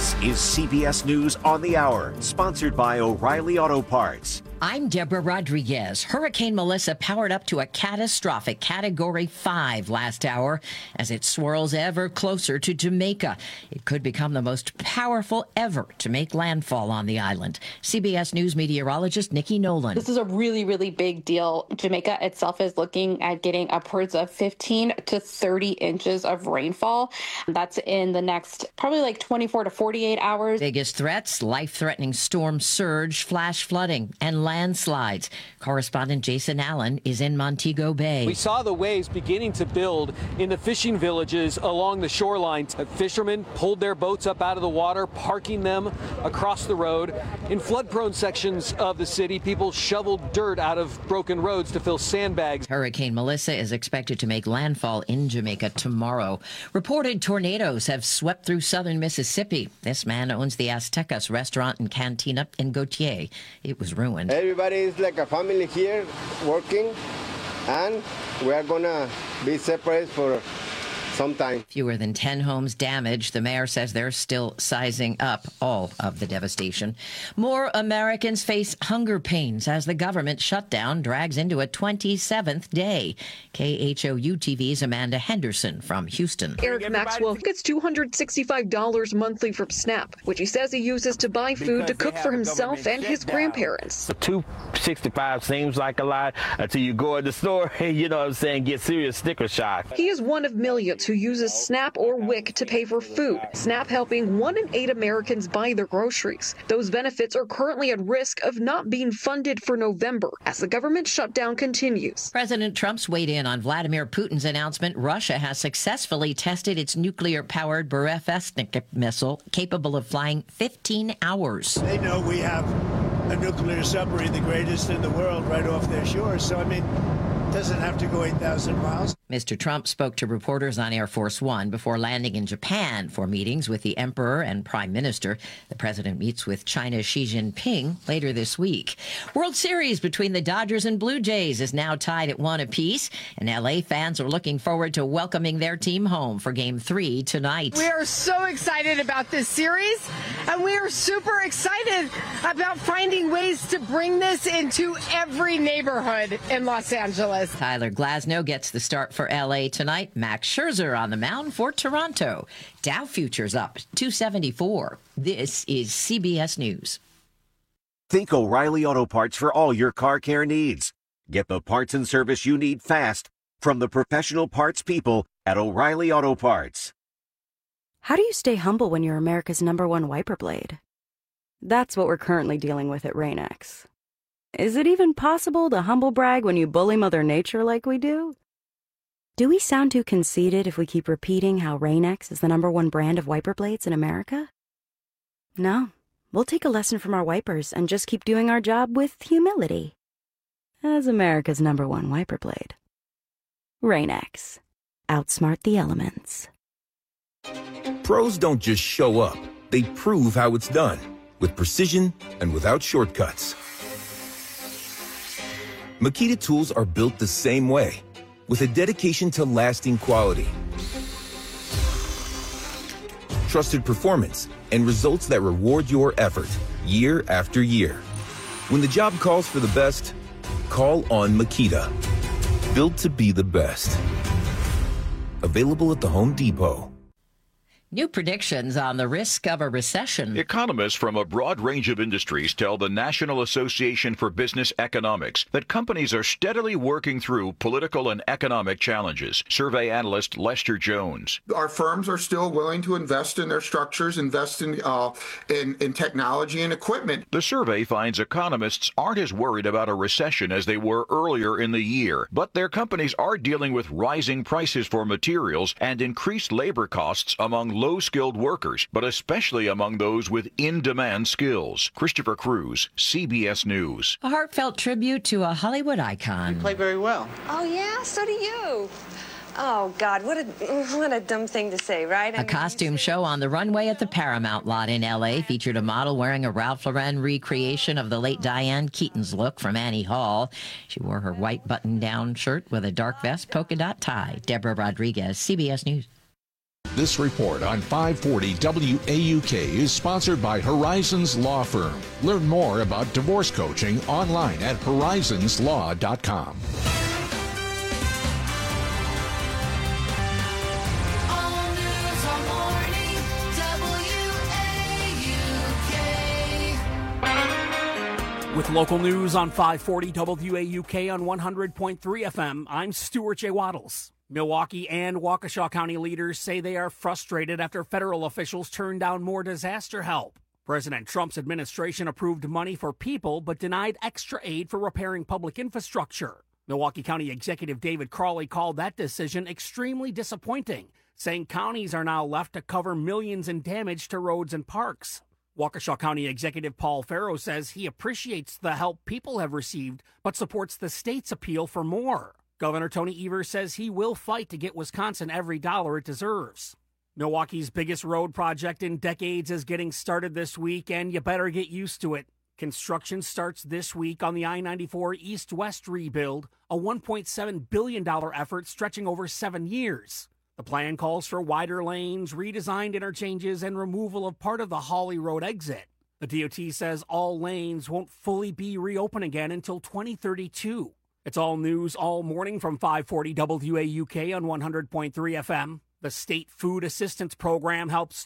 This is CBS News on the Hour, sponsored by O'Reilly Auto Parts. I'm Deborah Rodriguez. Hurricane Melissa powered up to a catastrophic Category 5 last hour as it swirls ever closer to Jamaica. It could become the most powerful ever to make landfall on the island. CBS News meteorologist Nikki Nolan. This is a really, really big deal. Jamaica itself is looking at getting upwards of 15 to 30 inches of rainfall. That's in the next probably like 24 to 48 hours. Biggest threats, life-threatening storm surge, flash flooding, and landslides. Correspondent Jason Allen is in Montego Bay. We saw the waves beginning to build in the fishing villages along the shoreline. Fishermen pulled their boats up out of the water, parking them across the road. In flood-prone sections of the city, people shoveled dirt out of broken roads to fill sandbags. Hurricane Melissa is expected to make landfall in Jamaica tomorrow. Reported tornadoes have swept through southern Mississippi. This man owns the Aztecas restaurant and cantina in Gautier. It was ruined. Everybody is like a family here working, and we are gonna be separate for some time. Fewer than 10 homes damaged. The mayor says they're still sizing up all of the devastation. More Americans face hunger pains as the government shutdown drags into a 27th day. KHOU TV's Amanda Henderson from Houston. Eric Maxwell gets $265 monthly from SNAP, which he says he uses to buy food to cook for himself and his grandparents. $265 seems like a lot until you go in the store and, you know what I'm saying, get serious sticker shock. He is one of millions who uses SNAP or WIC to pay for food. SNAP helping 1 in 8 Americans buy their groceries. Those benefits are currently at risk of not being funded for November as the government shutdown continues. President Trump's weighed in on Vladimir Putin's announcement Russia has successfully tested its nuclear-powered Burevestnik missile capable of flying 15 hours. They know we have a nuclear submarine, the greatest in the world, right off their shores. So, I mean, it doesn't have to go 8,000 miles. Mr. Trump spoke to reporters on Air Force One before landing in Japan for meetings with the Emperor and Prime Minister. The president meets with China's Xi Jinping later this week. World Series between the Dodgers and Blue Jays is now tied at 1 apiece, and L.A. fans are looking forward to welcoming their team home for Game 3 tonight. We are so excited about this series, and we are super excited about finding ways to bring this into every neighborhood in Los Angeles. Tyler Glasnow gets the start for L.A. tonight. Max Scherzer on the mound for Toronto. Dow futures up 274. This is CBS News. Think O'Reilly Auto Parts for all your car care needs. Get the parts and service you need fast from the professional parts people at O'Reilly Auto Parts. How do you stay humble when you're America's #1 wiper blade? That's what we're currently dealing with at Rain-X. Is it even possible to humble brag when you bully Mother Nature like we do? Do we sound too conceited if we keep repeating how Rain-X is the #1 brand of wiper blades in America? No, we'll take a lesson from our wipers and just keep doing our job with humility. As America's #1 wiper blade. Rain-X. Outsmart the elements. Pros don't just show up. They prove how it's done. With precision and without shortcuts. Makita tools are built the same way. With a dedication to lasting quality, trusted performance, and results that reward your effort year after year. When the job calls for the best, call on Makita. Built to be the best. Available at the Home Depot. New predictions on the risk of a recession. Economists from a broad range of industries tell the National Association for Business Economics that companies are steadily working through political and economic challenges. Survey analyst Lester Jones. Our firms are still willing to invest in their structures, invest in technology and equipment. The survey finds economists aren't as worried about a recession as they were earlier in the year, but their companies are dealing with rising prices for materials and increased labor costs among low-skilled workers, but especially among those with in-demand skills. Christopher Cruz, CBS News. A heartfelt tribute to a Hollywood icon. You play very well. Oh, yeah? So do you. Oh, God, what a dumb thing to say, right? A costume show on the runway at the Paramount lot in L.A. featured a model wearing a Ralph Lauren recreation of the late Diane Keaton's look from Annie Hall. She wore her white button-down shirt with a dark vest, polka dot tie. Deborah Rodriguez, CBS News. This report on 540 WAUK is sponsored by Horizons Law Firm. Learn more about divorce coaching online at horizonslaw.com. With local news on 540 WAUK on 100.3 FM, I'm Stuart J. Waddles. Milwaukee and Waukesha County leaders say they are frustrated after federal officials turned down more disaster help. President Trump's administration approved money for people but denied extra aid for repairing public infrastructure. Milwaukee County Executive David Crawley called that decision extremely disappointing, saying counties are now left to cover millions in damage to roads and parks. Waukesha County Executive Paul Farrow says he appreciates the help people have received, but supports the state's appeal for more. Governor Tony Evers says he will fight to get Wisconsin every dollar it deserves. Milwaukee's biggest road project in decades is getting started this week, and you better get used to it. Construction starts this week on the I-94 east-west rebuild, a $1.7 billion effort stretching over 7 years. The plan calls for wider lanes, redesigned interchanges, and removal of part of the Hawley Road exit. The DOT says all lanes won't fully be reopened again until 2032. It's all news all morning from 540 WAUK on 100.3 FM. The State Food Assistance Program helps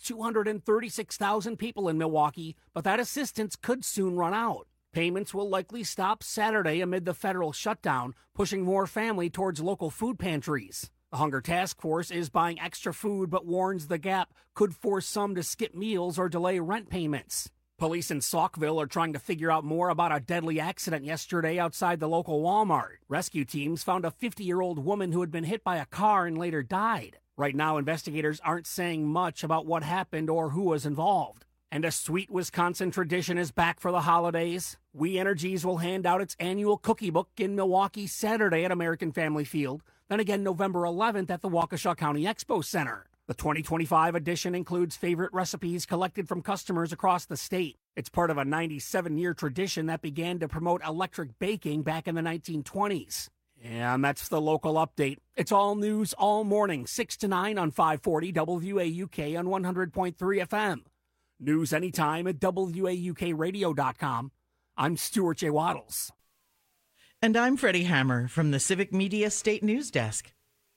236,000 people in Milwaukee, but that assistance could soon run out. Payments will likely stop Saturday amid the federal shutdown, pushing more family towards local food pantries. The Hunger Task Force is buying extra food but warns the gap could force some to skip meals or delay rent payments. Police in Saukville are trying to figure out more about a deadly accident yesterday outside the local Walmart. Rescue teams found a 50-year-old woman who had been hit by a car and later died. Right now, investigators aren't saying much about what happened or who was involved. And a sweet Wisconsin tradition is back for the holidays. We Energies will hand out its annual cookie book in Milwaukee Saturday at American Family Field, then again November 11th at the Waukesha County Expo Center. The 2025 edition includes favorite recipes collected from customers across the state. It's part of a 97-year tradition that began to promote electric baking back in the 1920s. And that's the local update. It's all news all morning, 6 to 9 on 540 WAUK on 100.3 FM. News anytime at WAUKradio.com. I'm Stuart J. Waddles. And I'm Freddie Hammer from the Civic Media State News Desk.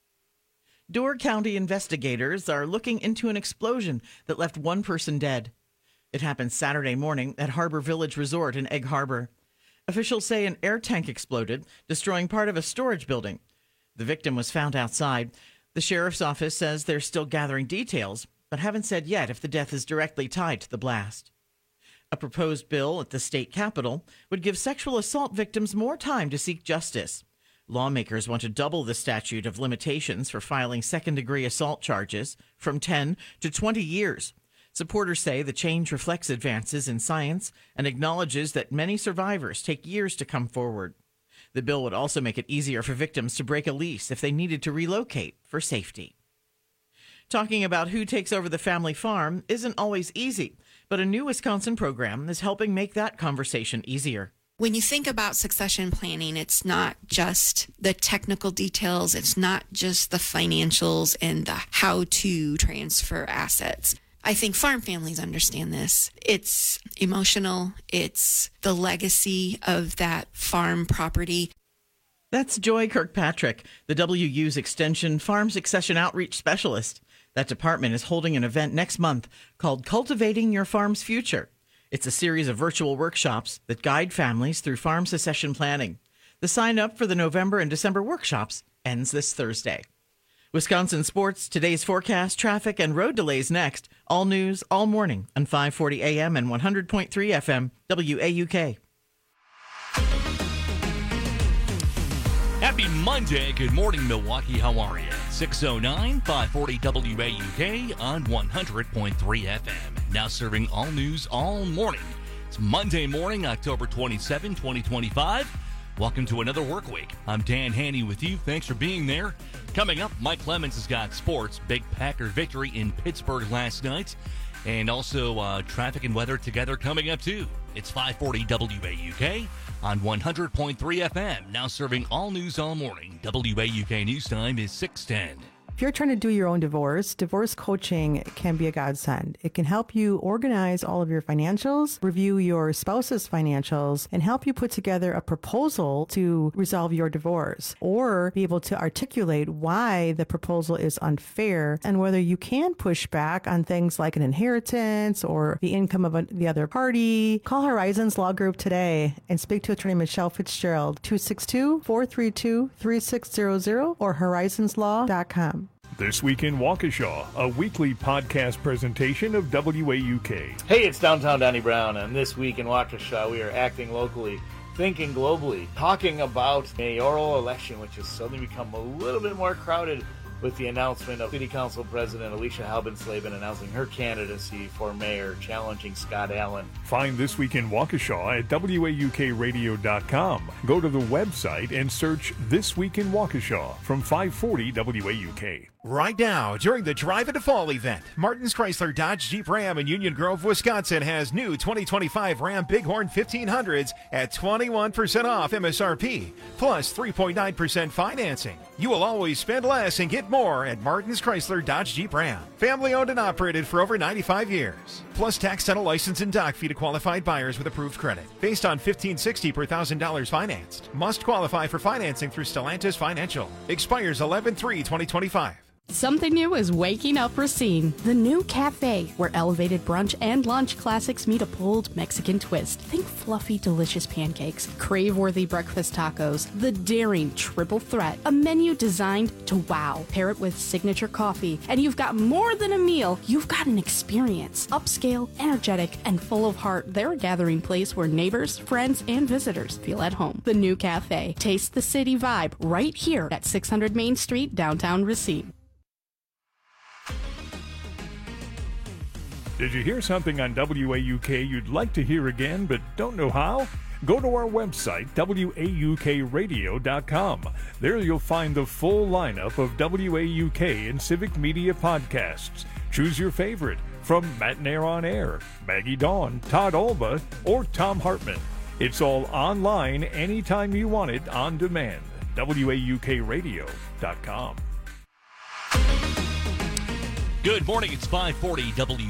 Door County investigators are looking into an explosion that left one person dead. It happened Saturday morning at Harbor Village Resort in Egg Harbor. Officials say an air tank exploded, destroying part of a storage building. The victim was found outside. The sheriff's office says they're still gathering details, but haven't said yet if the death is directly tied to the blast. A proposed bill at the state capitol would give sexual assault victims more time to seek justice. Lawmakers want to double the statute of limitations for filing second-degree assault charges from 10 to 20 years. Supporters say the change reflects advances in science and acknowledges that many survivors take years to come forward. The bill would also make it easier for victims to break a lease if they needed to relocate for safety. Talking about who takes over the family farm isn't always easy, but a new Wisconsin program is helping make that conversation easier. When you think about succession planning, it's not just the technical details, it's not just the financials and the how to transfer assets. I think farm families understand this. It's emotional, it's the legacy of that farm property. That's Joy Kirkpatrick, the WU's Extension Farm Succession Outreach Specialist. That department is holding an event next month called Cultivating Your Farm's Future. It's a series of virtual workshops that guide families through farm succession planning. The sign up for the November and December workshops ends this Thursday. Wisconsin sports, today's forecast, traffic, and road delays next. All news, all morning on 540 AM and 100.3 FM, WAUK. Happy Monday. Good morning, Milwaukee. How are you? 609 540 WAUK on 100.3 FM. Now serving all news all morning. It's Monday morning, October 27, 2025. Welcome to another work week. I'm Dan Haney with you. Thanks for being there. Coming up, Mike Clemens has got sports. Big Packer victory in Pittsburgh last night. And also traffic and weather together coming up, too. It's 540 WAUK on 100.3 FM. Now serving all news all morning. WAUK News Time is 6:10. If you're trying to do your own divorce coaching can be a godsend. It can help you organize all of your financials, review your spouse's financials, and help you put together a proposal to resolve your divorce, or be able to articulate why the proposal is unfair and whether you can push back on things like an inheritance or the income of the other party. Call Horizons Law Group today and speak to attorney Michelle Fitzgerald, 262-432-3600 or horizonslaw.com. This Week in Waukesha, a weekly podcast presentation of WAUK. Hey, it's Downtown Donnie Brown, and This Week in Waukesha, we are acting locally, thinking globally, talking about mayoral election, which has suddenly become a little bit more crowded with the announcement of City Council President Alicia Halbenslavin announcing her candidacy for mayor, challenging Scott Allen. Find This Week in Waukesha at WAUKradio.com. Go to the website and search This Week in Waukesha from 540 WAUK. Right now, during the Drive Into Fall event, Martin's Chrysler Dodge Jeep Ram in Union Grove, Wisconsin has new 2025 Ram Bighorn 1500s at 21% off MSRP, plus 3.9% financing. You will always spend less and get more at Martin's Chrysler Dodge Jeep Ram. Family owned and operated for over 95 years. Plus tax, title, license, and dock fee to qualified buyers with approved credit. Based on $1,560 per $1,000 financed. Must qualify for financing through Stellantis Financial. Expires 11/3/2025. Something new is waking up Racine, the new cafe where elevated brunch and lunch classics meet a bold Mexican twist. Think fluffy, delicious pancakes, crave-worthy breakfast tacos, the daring triple threat, a menu designed to wow. Pair it with signature coffee, and you've got more than a meal. You've got an experience. Upscale, energetic, and full of heart, they're a gathering place where neighbors, friends, and visitors feel at home. The new cafe. Taste the city vibe right here at 600 Main Street, downtown Racine. Did you hear something on WAUK you'd like to hear again but don't know how? Go to our website, WAUKradio.com. There you'll find the full lineup of WAUK and Civic Media podcasts. Choose your favorite from Mattinaire on Air, Maggie Dawn, Todd Alba, or Tom Hartman. It's all online anytime you want it on demand. WAUKradio.com. Good morning, it's 540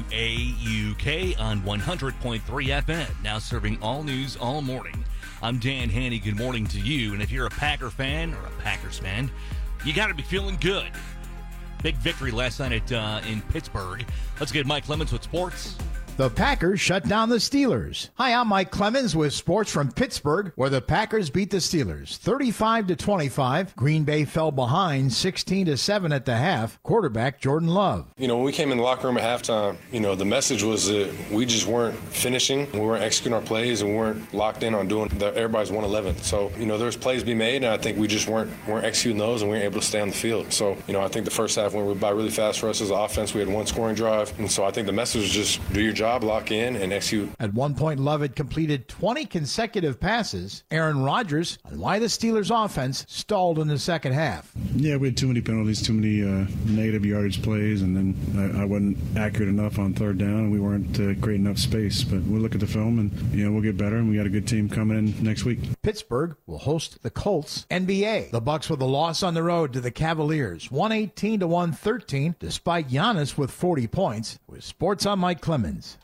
WAUK on 100.3 FM, now serving all news all morning. I'm Dan Haney, good morning to you, and if you're a Packer fan or a Packers fan, you got to be feeling good. Big victory last night in Pittsburgh. Let's get Mike Clemens with sports. The Packers shut down the Steelers. Hi, I'm Mike Clemens with sports from Pittsburgh, where the Packers beat the Steelers 35-25. Green Bay fell behind 16-7 at the half. Quarterback Jordan Love. You know, when we came in the locker room at halftime, the message was that we just weren't finishing. We weren't executing our plays, and we weren't locked in on doing everybody's 111. So, there's plays to be made, and I think we just weren't executing those, and we weren't able to stay on the field. So, I think the first half went by really fast for us as an offense. We had one scoring drive, and so I think the message was just do your job, lock in, and execute. At one point, Love had completed 20 consecutive passes. Aaron Rodgers on why the Steelers' offense stalled in the second half. Yeah, we had too many penalties, too many negative yardage plays, and then I wasn't accurate enough on third down, and we weren't creating enough space. But we'll look at the film, and we'll get better, and we got a good team coming in next week. Pittsburgh will host the Colts. NBA. The Bucks with a loss on the road to the Cavaliers, 118-113, despite Giannis with 40 points. With sports, I'm Mike Clemens.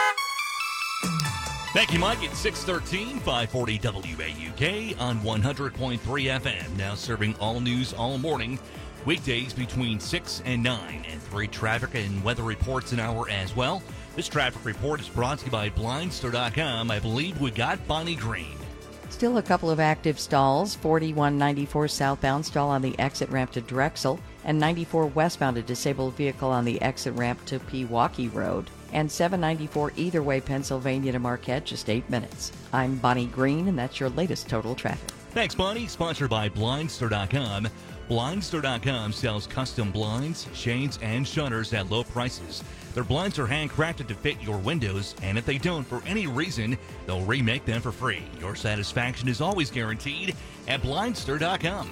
Thank you, Mike. It's 613, 540 WAUK on 100.3 FM. Now serving all news all morning. Weekdays between 6 and 9. And 3 traffic and weather reports an hour as well. This traffic report is brought to you by Blindstar.com. I believe we got Bonnie Green. Still a couple of active stalls. 4194 southbound stall on the exit ramp to Drexel. And 94 westbound, a disabled vehicle on the exit ramp to Pewaukee Road. And 794 either way, Pennsylvania to Marquette, just 8 minutes. I'm Bonnie Green, and that's your latest total traffic. Thanks, Bonnie. Sponsored by Blindstar.com. Blindstar.com sells custom blinds, shades, and shutters at low prices. Their blinds are handcrafted to fit your windows, and if they don't for any reason, they'll remake them for free. Your satisfaction is always guaranteed at Blindstar.com.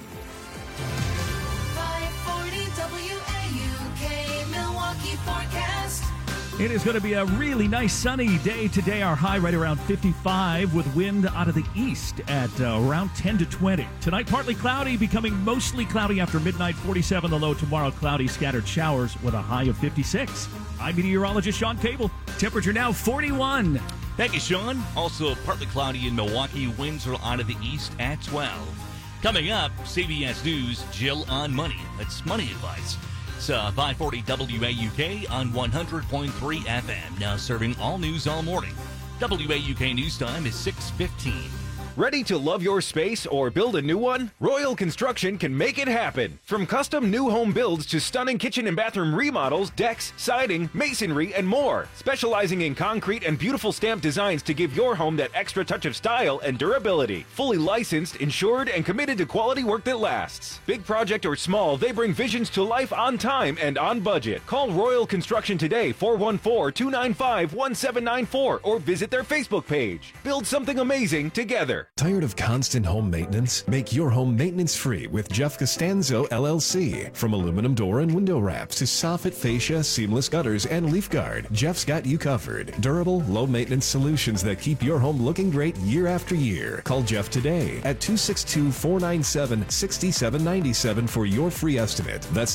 540 WAUK Milwaukee forecast. It is going to be a really nice sunny day today. Our high right around 55 with wind out of the east at around 10 to 20. Tonight, partly cloudy, becoming mostly cloudy after midnight. 47 the low. Tomorrow, cloudy, scattered showers with a high of 56. I'm meteorologist Sean Cable. Temperature now 41. Thank you, Sean. Also partly cloudy in Milwaukee. Winds are out of the east at 12. Coming up, CBS News, Jill on Money. That's money advice. It's 540 WAUK on 100.3 FM. Now serving all news all morning. WAUK News Time is 6:15. Ready to love your space or build a new one? Royal Construction can make it happen. From custom new home builds to stunning kitchen and bathroom remodels, decks, siding, masonry, and more. Specializing in concrete and beautiful stamped designs to give your home that extra touch of style and durability. Fully licensed, insured, and committed to quality work that lasts. Big project or small, they bring visions to life on time and on budget. Call Royal Construction today, 414-295-1794, or visit their Facebook page. Build something amazing together. Tired of constant home maintenance? Make your home maintenance free with Jeff Costanzo LLC. From aluminum door and window wraps to soffit fascia, seamless gutters, and leaf guard, Jeff's got you covered. Durable, low maintenance solutions that keep your home looking great year after year. Call Jeff today at 262-497-6797 for your free estimate. That's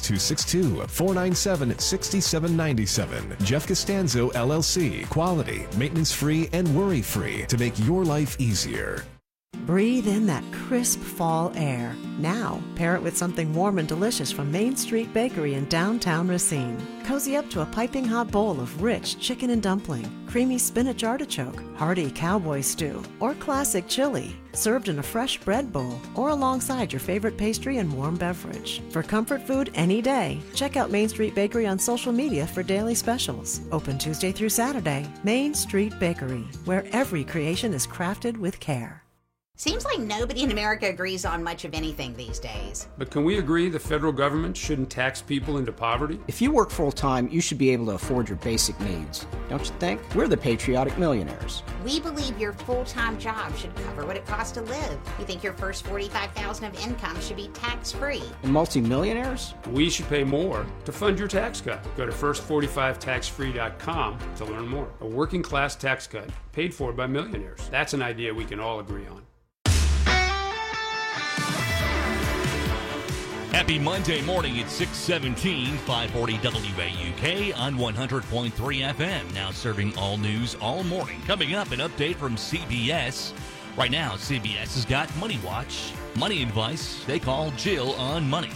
262-497-6797. Jeff Costanzo LLC. Quality, maintenance free, and worry free to make your life easier. Breathe in that crisp fall air. Now, pair it with something warm and delicious from Main Street Bakery in downtown Racine. Cozy up to a piping hot bowl of rich chicken and dumpling, creamy spinach artichoke, hearty cowboy stew, or classic chili, served in a fresh bread bowl or alongside your favorite pastry and warm beverage. For comfort food any day, check out Main Street Bakery on social media for daily specials. Open Tuesday through Saturday. Main Street Bakery, where every creation is crafted with care. Seems like nobody in America agrees on much of anything these days. But can we agree the federal government shouldn't tax people into poverty? If you work full-time, you should be able to afford your basic needs. Don't you think? We're the patriotic millionaires. We believe your full-time job should cover what it costs to live. We think your first $45,000 of income should be tax-free. And multimillionaires? We should pay more to fund your tax cut. Go to first45taxfree.com to learn more. A working-class tax cut paid for by millionaires. That's an idea we can all agree on. Happy Monday morning at 6:17, 540 WAUK on 100.3 FM. Now serving all news all morning. Coming up, an update from CBS. Right now, CBS has got Money Watch, money advice they call Jill on Money.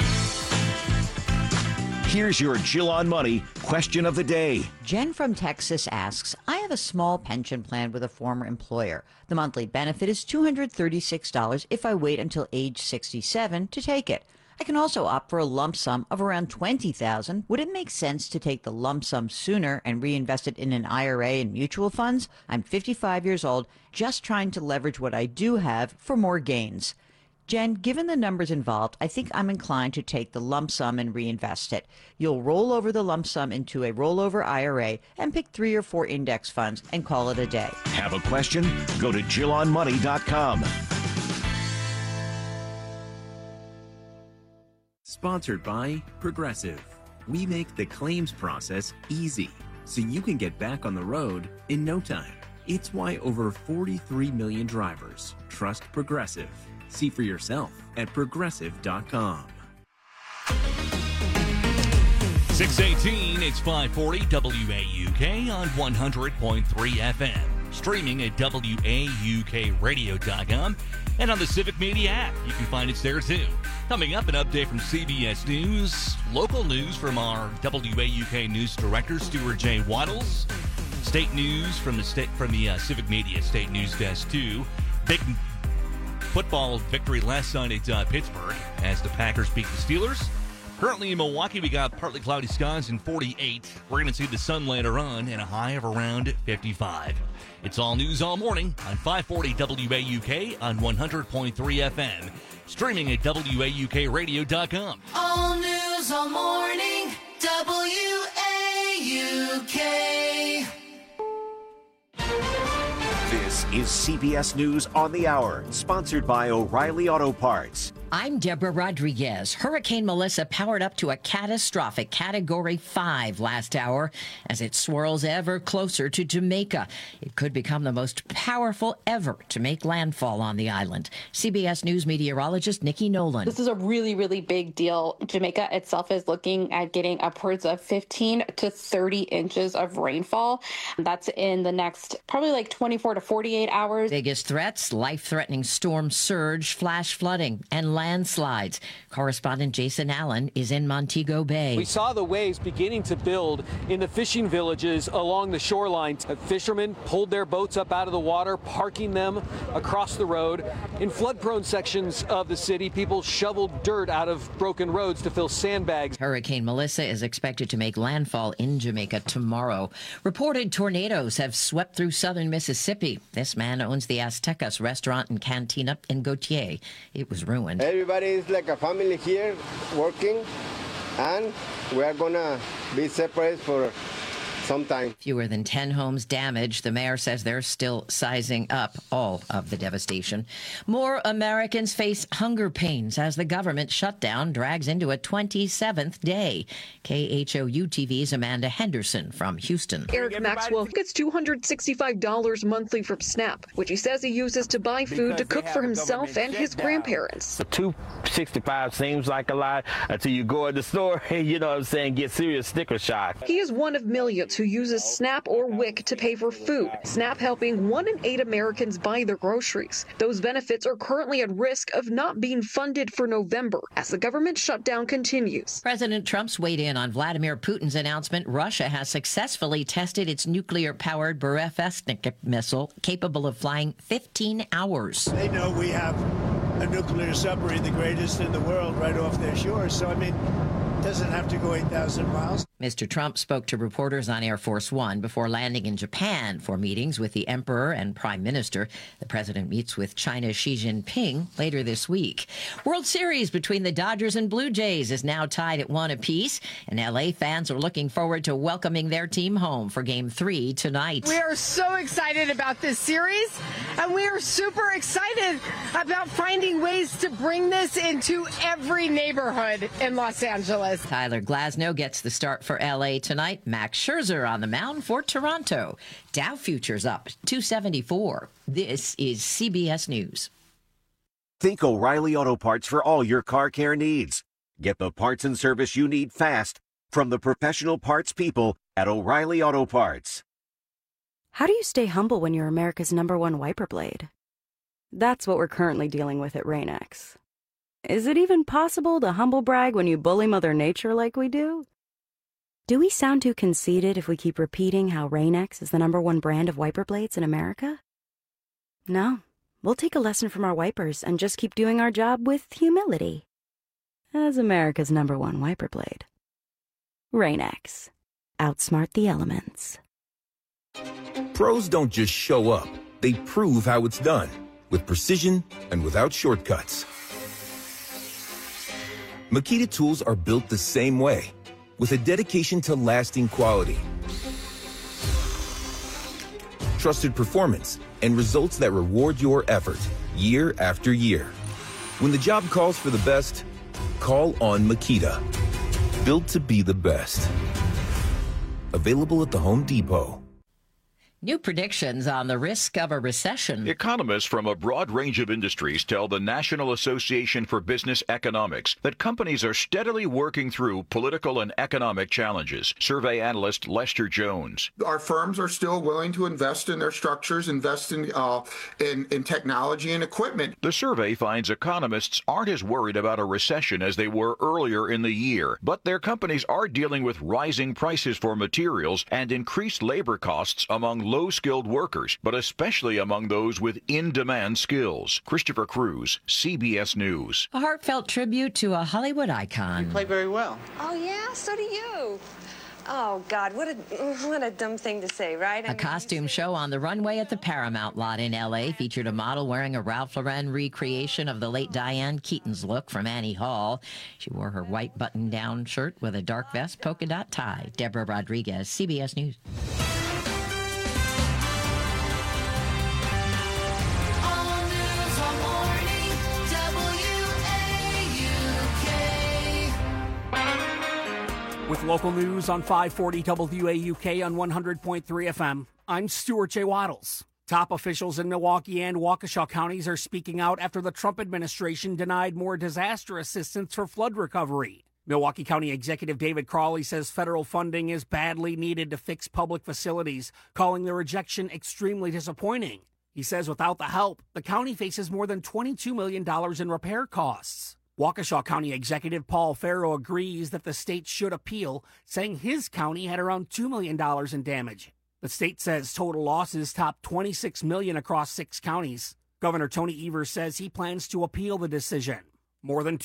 Here's your Jill on Money question of the day. Jen from Texas asks, I have a small pension plan with a former employer. The monthly benefit is $236 if I wait until age 67 to take it. I can also opt for a lump sum of around $20,000. Would it make sense to take the lump sum sooner and reinvest it in an IRA and mutual funds? I'm 55 years old, just trying to leverage what I do have for more gains. Jen, given the numbers involved, I think I'm inclined to take the lump sum and reinvest it. You'll roll over the lump sum into a rollover IRA and pick 3 or 4 index funds and call it a day. Have a question? Go to JillOnMoney.com. Sponsored by Progressive. We make the claims process easy, so you can get back on the road in no time. It's why over 43 million drivers trust Progressive. See for yourself at Progressive.com. 6:18, it's 540 WAUK on 100.3 FM. Streaming at WAUKradio.com and on the Civic Media app. You can find us there too. Coming up, an update from CBS News, local news from our WAUK News Director, Stuart J. Waddles, state news from the Civic Media State News Desk too. Big football victory last night at Pittsburgh as the Packers beat the Steelers. Currently in Milwaukee, we got partly cloudy skies and 48. We're going to see the sun later on and a high of around 55. It's all news all morning on 540 WAUK on 100.3 FM. Streaming at WAUKradio.com. All news all morning, WAUK. This is CBS News on the Hour, sponsored by O'Reilly Auto Parts. I'm Deborah Rodriguez. Hurricane Melissa powered up to a catastrophic Category 5 last hour as it swirls ever closer to Jamaica. It could become the most powerful ever to make landfall on the island. CBS News meteorologist Nikki Nolan. This is a really, really big deal. Jamaica itself is looking at getting upwards of 15 to 30 inches of rainfall. That's in the next probably like 24 to 48 hours. Biggest threats, life-threatening storm surge, flash flooding, and landslides. Correspondent Jason Allen is in Montego Bay. We saw the waves beginning to build in the fishing villages along the shoreline. Fishermen pulled their boats up out of the water, parking them across the road. In flood-prone sections of the city, people shoveled dirt out of broken roads to fill sandbags. Hurricane Melissa is expected to make landfall in Jamaica tomorrow. Reported tornadoes have swept through southern Mississippi. This man owns the Aztecas restaurant and cantina in Gautier. It was ruined. Everybody is like a family here working, and we are going to be separate for some time. Fewer than 10 homes damaged. The mayor says they're still sizing up all of the devastation. More Americans face hunger pains as the government shutdown drags into a 27th day. KHOU TV's Amanda Henderson from Houston. Eric Maxwell gets $265 monthly from SNAP, which he says he uses to buy food to cook for himself and his grandparents. $265 seems like a lot until you go in the store and, you know what I'm saying, get serious sticker shock. He is one of millions who uses SNAP or WIC to pay for food. SNAP helping 1 in 8 Americans buy their groceries. Those benefits are currently at risk of not being funded for November as the government shutdown continues. President Trump's weighed in on Vladimir Putin's announcement Russia has successfully tested its nuclear-powered Burevestnik missile capable of flying 15 hours. They know we have a nuclear submarine, the greatest in the world, right off their shores. So, I mean, it doesn't have to go 8,000 miles. Mr. Trump spoke to reporters on Air Force One before landing in Japan for meetings with the Emperor and Prime Minister. The president meets with China's Xi Jinping later this week. World Series between the Dodgers and Blue Jays is now tied at 1 apiece, and L.A. fans are looking forward to welcoming their team home for Game 3 tonight. We are so excited about this series, and we are super excited about finding ways to bring this into every neighborhood in Los Angeles. Tyler Glasnow gets the start for L.A. tonight. Max Scherzer on the mound for Toronto. Dow futures up 274. This is CBS News. Think O'Reilly Auto Parts for all your car care needs. Get the parts and service you need fast from the professional parts people at O'Reilly Auto Parts. How do you stay humble when you're America's #1 wiper blade? That's what we're currently dealing with at Rain-X. Is it even possible to humble brag when you bully Mother Nature like we do? Do we sound too conceited if we keep repeating how Rain-X is the #1 brand of wiper blades in America? No, we'll take a lesson from our wipers and just keep doing our job with humility. As America's #1 wiper blade. Rain-X. Outsmart the elements. Pros don't just show up. They prove how it's done. With precision and without shortcuts. Makita tools are built the same way. With a dedication to lasting quality, trusted performance, and results that reward your effort year after year. When the job calls for the best, call on Makita. Built to be the best. Available at the Home Depot. New predictions on the risk of a recession. Economists from a broad range of industries tell the National Association for Business Economics that companies are steadily working through political and economic challenges. Survey analyst Lester Jones. Our firms are still willing to invest in their structures, invest in technology and equipment. The survey finds economists aren't as worried about a recession as they were earlier in the year, but their companies are dealing with rising prices for materials and increased labor costs among low-skilled workers, but especially among those with in-demand skills. Christopher Cruz, CBS News. A heartfelt tribute to a Hollywood icon. You play very well. Oh, yeah? So do you. Oh, God, what a dumb thing to say, right? A costume show on the runway at the Paramount lot in L.A. featured a model wearing a Ralph Lauren recreation of the late Diane Keaton's look from Annie Hall. She wore her white button-down shirt with a dark vest, polka dot tie. Deborah Rodriguez, CBS News. All news all morning, WAFC. With local news on 540 WAUK on 100.3 FM, I'm Stuart J. Waddles. Top officials in Milwaukee and Waukesha counties are speaking out after the Trump administration denied more disaster assistance for flood recovery. Milwaukee County Executive David Crawley says federal funding is badly needed to fix public facilities, calling the rejection extremely disappointing. He says without the help, the county faces more than $22 million in repair costs. Waukesha County Executive Paul Farrow agrees that the state should appeal, saying his county had around $2 million in damage. The state says total losses top $26 million across 6 counties. Governor Tony Evers says he plans to appeal the decision. More than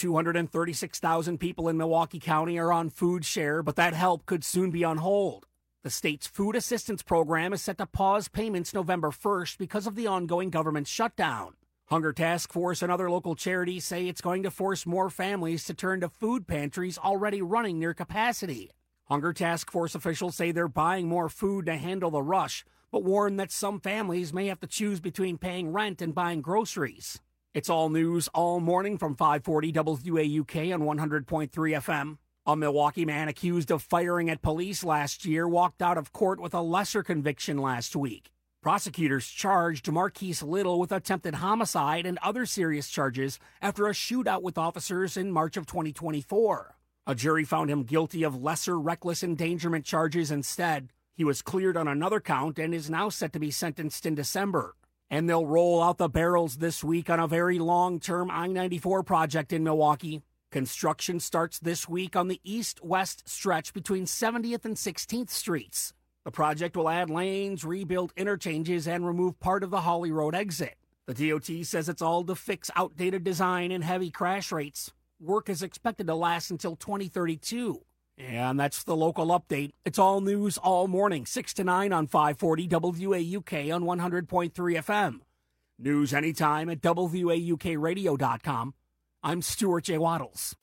236,000 people in Milwaukee County are on food share, but that help could soon be on hold. The state's food assistance program is set to pause payments November 1st because of the ongoing government shutdown. Hunger Task Force and other local charities say it's going to force more families to turn to food pantries already running near capacity. Hunger Task Force officials say they're buying more food to handle the rush, but warn that some families may have to choose between paying rent and buying groceries. It's all news all morning from 540 WAUK on 100.3 FM. A Milwaukee man accused of firing at police last year walked out of court with a lesser conviction last week. Prosecutors charged Marquise Little with attempted homicide and other serious charges after a shootout with officers in March of 2024. A jury found him guilty of lesser reckless endangerment charges instead. He was cleared on another count and is now set to be sentenced in December. And they'll roll out the barrels this week on a very long-term I-94 project in Milwaukee. Construction starts this week on the east-west stretch between 70th and 16th Streets. The project will add lanes, rebuild interchanges, and remove part of the Holly Road exit. The DOT says it's all to fix outdated design and heavy crash rates. Work is expected to last until 2032. And that's the local update. It's all news all morning, 6 to 9 on 540 WAUK on 100.3 FM. News anytime at WAUKradio.com. I'm Stuart J. Waddles.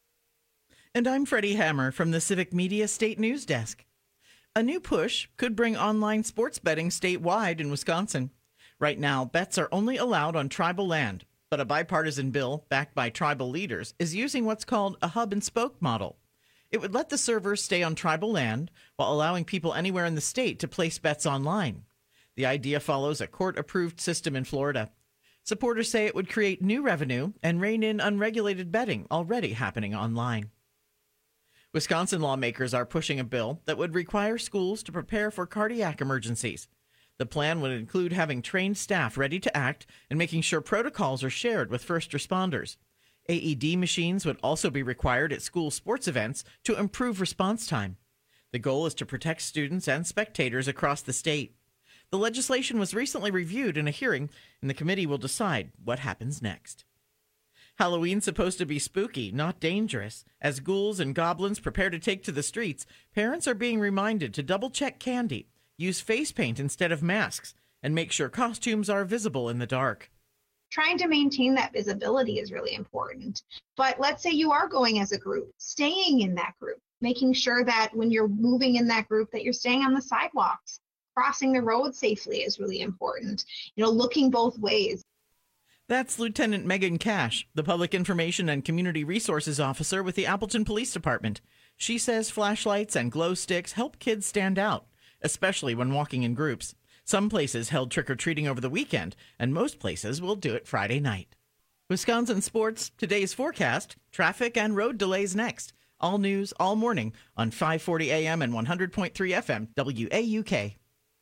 And I'm Freddie Hammer from the Civic Media State News Desk. A new push could bring online sports betting statewide in Wisconsin. Right now, bets are only allowed on tribal land, but a bipartisan bill backed by tribal leaders is using what's called a hub-and-spoke model. It would let the servers stay on tribal land while allowing people anywhere in the state to place bets online. The idea follows a court-approved system in Florida. Supporters say it would create new revenue and rein in unregulated betting already happening online. Wisconsin lawmakers are pushing a bill that would require schools to prepare for cardiac emergencies. The plan would include having trained staff ready to act and making sure protocols are shared with first responders. AED machines would also be required at school sports events to improve response time. The goal is to protect students and spectators across the state. The legislation was recently reviewed in a hearing, and the committee will decide what happens next. Halloween's supposed to be spooky, not dangerous. As ghouls and goblins prepare to take to the streets, parents are being reminded to double-check candy, use face paint instead of masks, and make sure costumes are visible in the dark. Trying to maintain that visibility is really important. But let's say you are going as a group, staying in that group, making sure that when you're moving in that group that you're staying on the sidewalks. Crossing the road safely is really important. Looking both ways. That's Lieutenant Megan Cash, the Public Information and Community Resources Officer with the Appleton Police Department. She says flashlights and glow sticks help kids stand out, especially when walking in groups. Some places held trick-or-treating over the weekend, and most places will do it Friday night. Wisconsin sports, today's forecast, traffic and road delays next. All news, all morning on 540 AM and 100.3 FM, WAUK.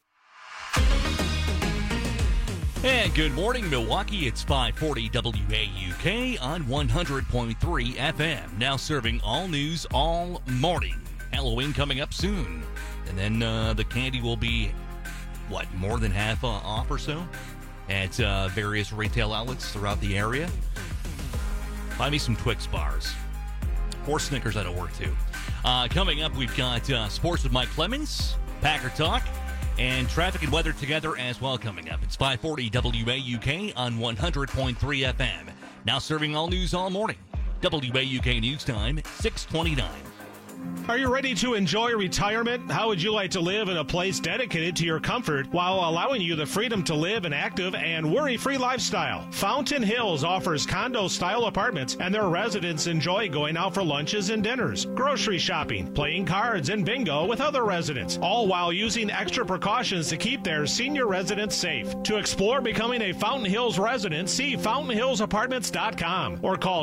And good morning, Milwaukee. It's 540 WAUK on 100.3 FM. Now serving all news all morning. Halloween coming up soon. And then the candy will be, more than half off or so at various retail outlets throughout the area. Buy me some Twix bars. Or Snickers, that'll work too. Coming up, we've got sports with Mike Clemens, Packer Talk, and traffic and weather together as well coming up. It's 540 WAUK on 100.3 FM. Now serving all news all morning. WAUK News Time, 6:29. Are you ready to enjoy retirement? How would you like to live in a place dedicated to your comfort while allowing you the freedom to live an active and worry-free lifestyle? Fountain Hills offers condo-style apartments, and their residents enjoy going out for lunches and dinners, grocery shopping, playing cards, and bingo with other residents, all while using extra precautions to keep their senior residents safe. To explore becoming a Fountain Hills resident, see fountainhillsapartments.com or call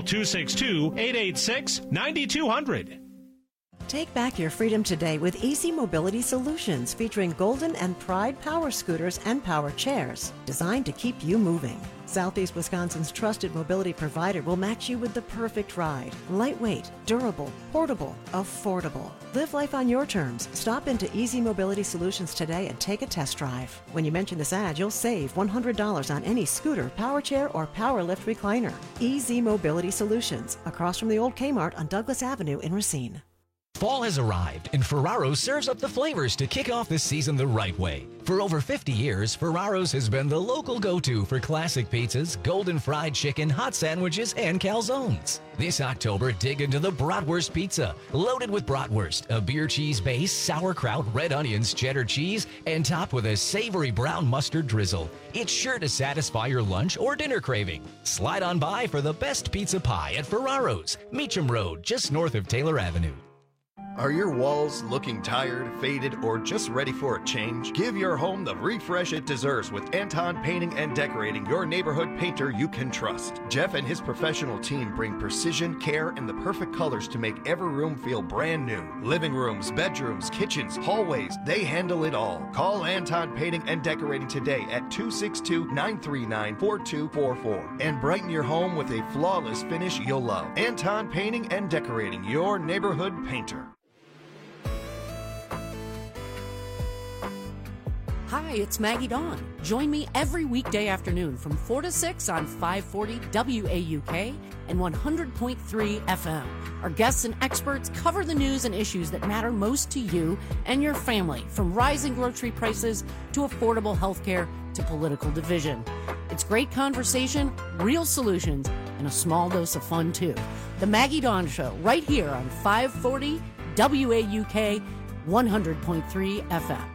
262-886-9200. Take back your freedom today with Easy Mobility Solutions, featuring Golden and Pride power scooters and power chairs, designed to keep you moving. Southeast Wisconsin's trusted mobility provider will match you with the perfect ride. Lightweight, durable, portable, affordable. Live life on your terms. Stop into Easy Mobility Solutions today and take a test drive. When you mention this ad, you'll save $100 on any scooter, power chair, or power lift recliner. Easy Mobility Solutions, across from the old Kmart on Douglas Avenue in Racine. Fall has arrived, and Ferraro's serves up the flavors to kick off the season the right way. For over 50 years, Ferraro's has been the local go-to for classic pizzas, golden fried chicken, hot sandwiches, and calzones. This October, dig into the Bratwurst Pizza, loaded with bratwurst, a beer cheese base, sauerkraut, red onions, cheddar cheese, and topped with a savory brown mustard drizzle. It's sure to satisfy your lunch or dinner craving. Slide on by for the best pizza pie at Ferraro's, Meacham Road, just north of Taylor Avenue. Are your walls looking tired, faded, or just ready for a change? Give your home the refresh it deserves with Anton Painting and Decorating, your neighborhood painter you can trust. Jeff and his professional team bring precision, care, and the perfect colors to make every room feel brand new. Living rooms, bedrooms, kitchens, hallways, they handle it all. Call Anton Painting and Decorating today at 262-939-4244 and brighten your home with a flawless finish you'll love. Anton Painting and Decorating, your neighborhood painter. Hi, it's Maggie Dawn. Join me every weekday afternoon from 4 to 6 on 540 WAUK and 100.3 FM. Our guests and experts cover the news and issues that matter most to you and your family, from rising grocery prices to affordable health care to political division. It's great conversation, real solutions, and a small dose of fun, too. The Maggie Dawn Show, right here on 540 WAUK 100.3 FM.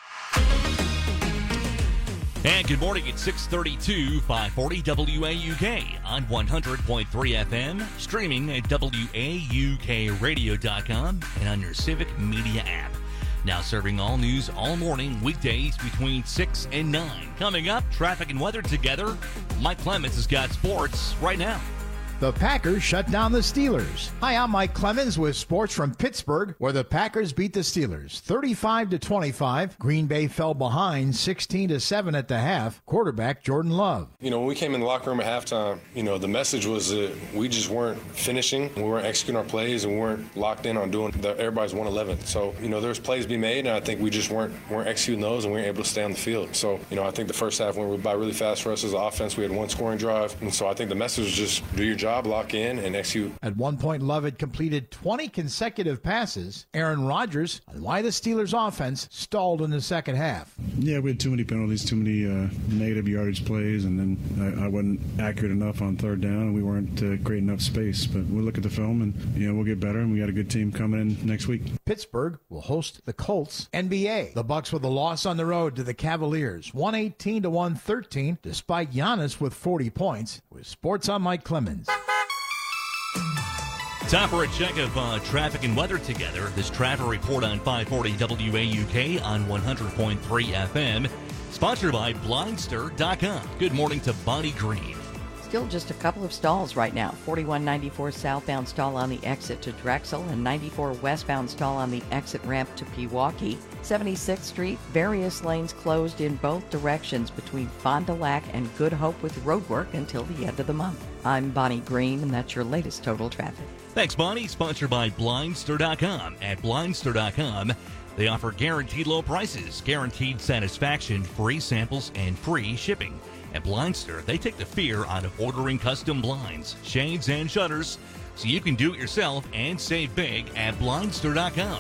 And good morning at 6:32, 540 WAUK on 100.3 FM, streaming at WAUKradio.com and on your Civic Media app. Now serving all news all morning, weekdays between 6 and 9. Coming up, traffic and weather together. Mike Clemens has got sports right now. The Packers shut down the Steelers. Hi, I'm Mike Clemens with sports from Pittsburgh, where the Packers beat the Steelers 35-25. Green Bay fell behind 16-7 at the half. Quarterback Jordan Love. When we came in the locker room at halftime, the message was that we just weren't finishing. We weren't executing our plays, and we weren't locked in on doing everybody's 111. So, there's plays to be made, and I think we just weren't executing those, and we weren't able to stay on the field. So, I think the first half went by really fast for us as an offense. We had one scoring drive, and so I think the message was just do your job, lock in, and execute. At one point, Love had completed 20 consecutive passes. Aaron Rodgers on why the Steelers' offense stalled in the second half. Yeah, we had too many penalties, too many negative yardage plays, and then I wasn't accurate enough on third down, and we weren't creating enough space. But we'll look at the film, and we'll get better, and we got a good team coming in next week. Pittsburgh will host the Colts. NBA. The Bucks with a loss on the road to the Cavaliers, 118-113, despite Giannis with 40 points. With sports, I'm Mike Clemens. Time for a check of traffic and weather together. This traffic report on 540 WAUK on 100.3 FM, sponsored by Blindster.com. Good morning to Bonnie Green. Still just a couple of stalls right now. 4194 southbound stall on the exit to Drexel and 94 westbound stall on the exit ramp to Pewaukee. 76th Street, various lanes closed in both directions between Fond du Lac and Good Hope with roadwork until the end of the month. I'm Bonnie Green, and that's your latest total traffic. Thanks, Bonnie. Sponsored by Blindster.com. At Blindster.com, they offer guaranteed low prices, guaranteed satisfaction, free samples, and free shipping. At Blindster, they take the fear out of ordering custom blinds, shades, and shutters, so you can do it yourself and save big at Blindster.com.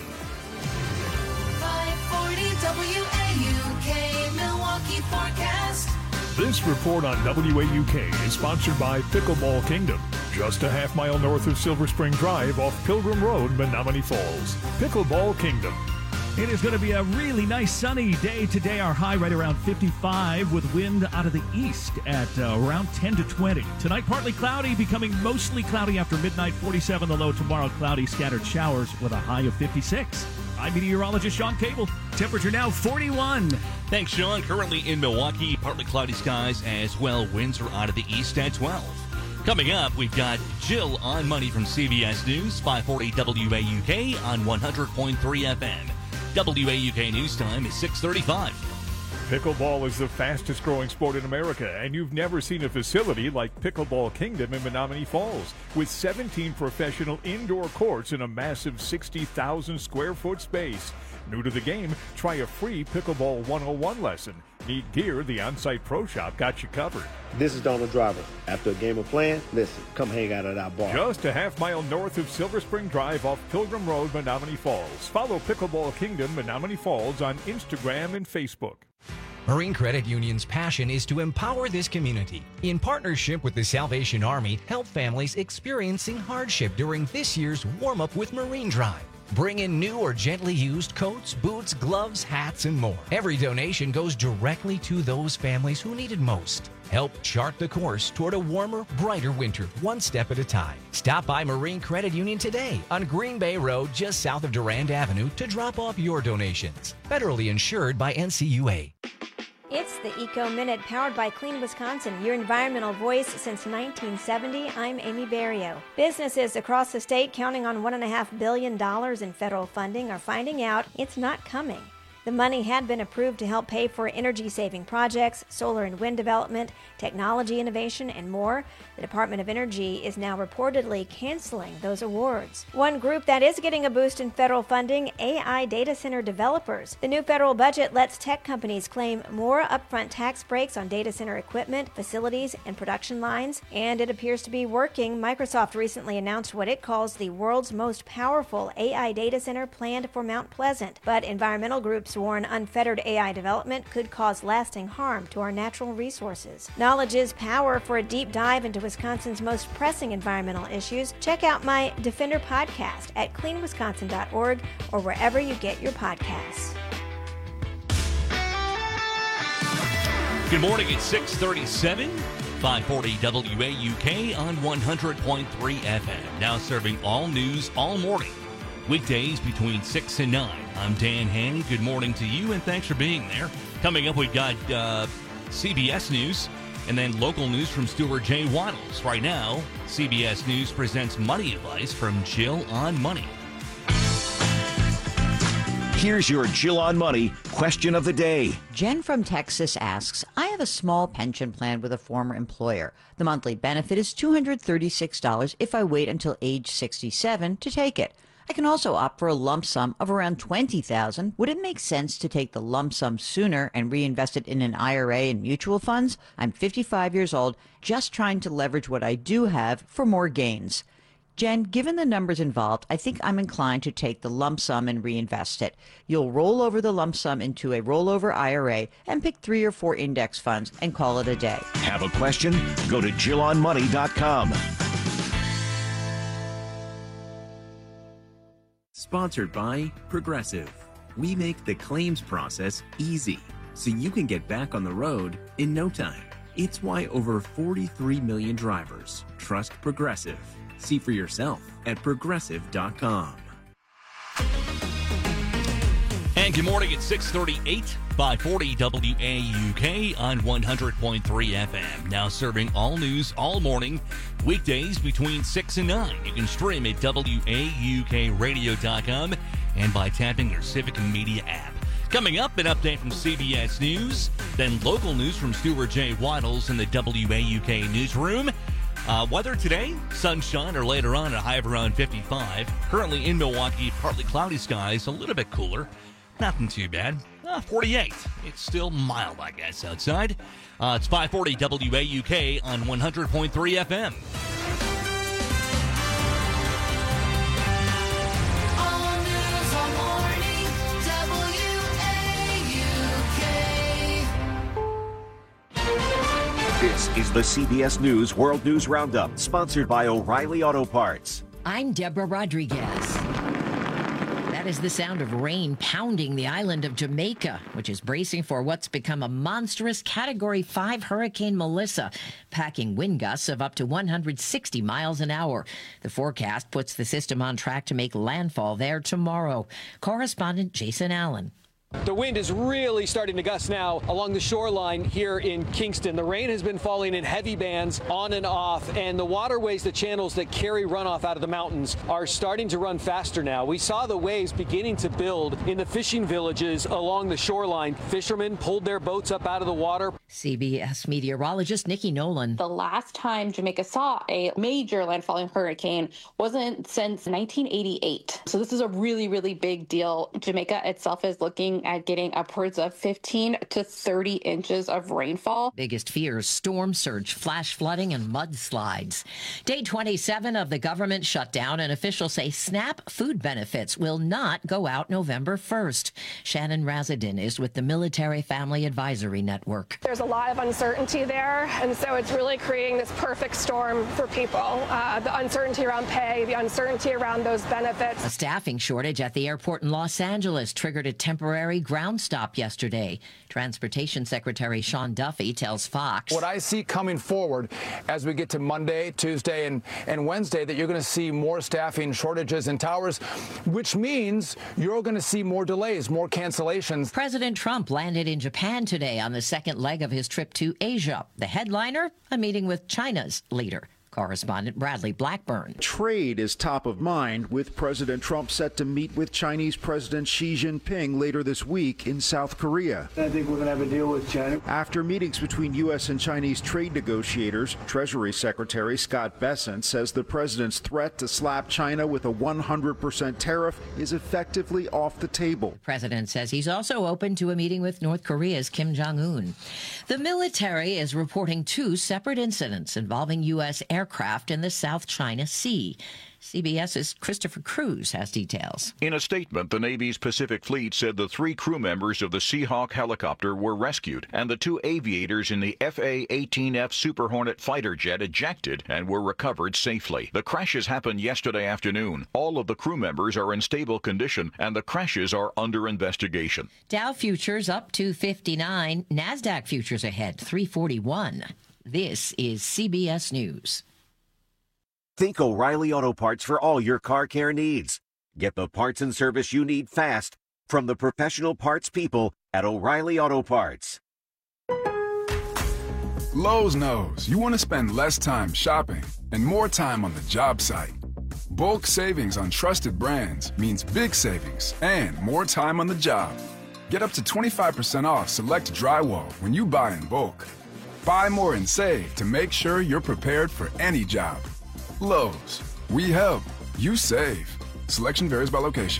540 WAUK Milwaukee forecast. This report on WAUK is sponsored by Pickleball Kingdom. just a half mile north of Silver Spring Drive off Pilgrim Road, Menominee Falls. Pickleball Kingdom. It is going to be a really nice sunny day today. Our high right around 55 with wind out of the east at around 10 to 20. Tonight, partly cloudy, becoming mostly cloudy after midnight. 47 the low. Tomorrow, cloudy, scattered showers with a high of 56. I'm meteorologist Sean Cable. Temperature now 41. Thanks, Sean. Currently in Milwaukee, partly cloudy skies as well. Winds are out of the east at 12. Coming up, we've got Jill on Money from CBS News, 540 WAUK on 100.3 FM. WAUK News Time is 6:35. Pickleball is the fastest growing sport in America, and you've never seen a facility like Pickleball Kingdom in Menominee Falls. With 17 professional indoor courts in a massive 60,000 square foot space. New to the game, try a free Pickleball 101 lesson. Need gear, the on-site pro shop got you covered. This is Donald Driver. After a game of playing, listen, come hang out at our bar. Just a half mile north of Silver Spring Drive off Pilgrim Road, Menominee Falls. Follow Pickleball Kingdom Menominee Falls on Instagram and Facebook. Marine Credit Union's passion is to empower this community. In partnership with the Salvation Army, help families experiencing hardship during this year's Warm Up with Marine Drive. Bring in new or gently used coats, boots, gloves, hats, and more. Every donation goes directly to those families who need it most. Help chart the course toward a warmer, brighter winter, one step at a time. Stop by Marine Credit Union today on Green Bay Road, just south of Durand Avenue, to drop off your donations. Federally insured by NCUA. It's the Eco Minute, powered by Clean Wisconsin, your environmental voice since 1970. I'm Amy Barrio. Businesses across the state counting on $1.5 billion in federal funding are finding out it's not coming. The money had been approved to help pay for energy-saving projects, solar and wind development, technology innovation, and more. The Department of Energy is now reportedly canceling those awards. One group that is getting a boost in federal funding, AI data center developers. The new federal budget lets tech companies claim more upfront tax breaks on data center equipment, facilities, and production lines, and it appears to be working. Microsoft recently announced what it calls the world's most powerful AI data center planned for Mount Pleasant, but environmental groups warn unfettered AI development could cause lasting harm to our natural resources. Knowledge is power. For a deep dive into Wisconsin's most pressing environmental issues, check out my Defender podcast at cleanwisconsin.org or wherever you get your podcasts. Good morning, it's 6:37, 540 WAUK on 100.3 FM. Now serving all news all morning. Weekdays between 6 and 9. I'm Dan Haney. Good morning to you, and thanks for being there. Coming up, we've got CBS News and then local news from Stuart J. Waddles. Right now, CBS News presents money advice from Jill on Money. Here's your Jill on Money question of the day. Jen from Texas asks, I have a small pension plan with a former employer. The monthly benefit is $236 if I wait until age 67 to take it. I can also opt for a lump sum of around $20,000. Would it make sense to take the lump sum sooner and reinvest it in an IRA and mutual funds? I'm 55 years old, just trying to leverage what I do have for more gains. Jen, given the numbers involved, I think I'm inclined to take the lump sum and reinvest it. You'll roll over the lump sum into a rollover IRA and pick 3 or 4 index funds and call it a day. Have a question? Go to JillOnMoney.com. Sponsored by Progressive. We make the claims process easy, so you can get back on the road in no time. It's why over 43 million drivers trust Progressive. See for yourself at Progressive.com. And good morning, it's 6:38, 540 WAUK on 100.3 FM. Now serving all news all morning, weekdays between 6 and 9. You can stream at WAUKradio.com and by tapping your Civic Media app. Coming up, an update from CBS News, then local news from Stuart J. Waddles in the WAUK newsroom. Weather today, sunshine or later on, a high of around 55. Currently in Milwaukee, partly cloudy skies, a little bit cooler. Nothing too bad. 48. It's still mild, I guess, outside. It's 540 WAUK on 100.3 FM. All news all morning, WAUK. This is the CBS News World News Roundup, sponsored by O'Reilly Auto Parts. I'm Deborah Rodriguez. That is the sound of rain pounding the island of Jamaica, which is bracing for what's become a monstrous Category 5 Hurricane Melissa, packing wind gusts of up to 160 miles an hour. The forecast puts the system on track to make landfall there tomorrow. Correspondent Jason Allen. The wind is really starting to gust now along the shoreline here in Kingston. The rain has been falling in heavy bands on and off, and the waterways, the channels that carry runoff out of the mountains are starting to run faster now. We saw the waves beginning to build in the fishing villages along the shoreline. Fishermen pulled their boats up out of the water. CBS meteorologist Nikki Nolan. The last time Jamaica saw a major landfalling hurricane wasn't since 1988. So this is a really, really big deal. Jamaica itself is looking at getting upwards of 15 to 30 inches of rainfall. Biggest fears: storm surge, flash flooding, and mudslides. Day 27 of the government shutdown, and officials say SNAP food benefits will not go out November 1st. Shannon Razadin is with the Military Family Advisory Network. There's a lot of uncertainty there, and so it's really creating this perfect storm for people. The uncertainty around pay, the uncertainty around those benefits. A staffing shortage at the airport in Los Angeles triggered a temporary ground stop yesterday. Transportation Secretary Sean Duffy tells Fox. What I see coming forward as we get to Monday, Tuesday, and Wednesday, that you're going to see more staffing shortages in towers, which means you're going to see more delays, more cancellations. President Trump landed in Japan today on the second leg of his trip to Asia. The headliner, a meeting with China's leader. Correspondent Bradley Blackburn. Trade is top of mind, with President Trump set to meet with Chinese President Xi Jinping later this week in South Korea. I think we're going to have a deal with China. After meetings between U.S. and Chinese trade negotiators, Treasury Secretary Scott Bessent says the president's threat to slap China with a 100% tariff is effectively off the table. The president says he's also open to a meeting with North Korea's Kim Jong-un. The military is reporting 2 separate incidents involving U.S. aircraft in the South China Sea. CBS's Christopher Cruz has details. In a statement, the Navy's Pacific Fleet said the 3 crew members of the Seahawk helicopter were rescued, and the 2 aviators in the FA-18F Super Hornet fighter jet ejected and were recovered safely. The crashes happened yesterday afternoon. All of the crew members are in stable condition, and the crashes are under investigation. Dow futures up 259, NASDAQ futures ahead 341. This is CBS News. Think O'Reilly Auto Parts for all your car care needs. Get the parts and service you need fast from the professional parts people at O'Reilly Auto Parts. Lowe's knows you want to spend less time shopping and more time on the job site. Bulk savings on trusted brands means big savings and more time on the job. Get up to 25% off select drywall when you buy in bulk. Buy more and save to make sure you're prepared for any job. Lowe's. We help. You save. Selection varies by location.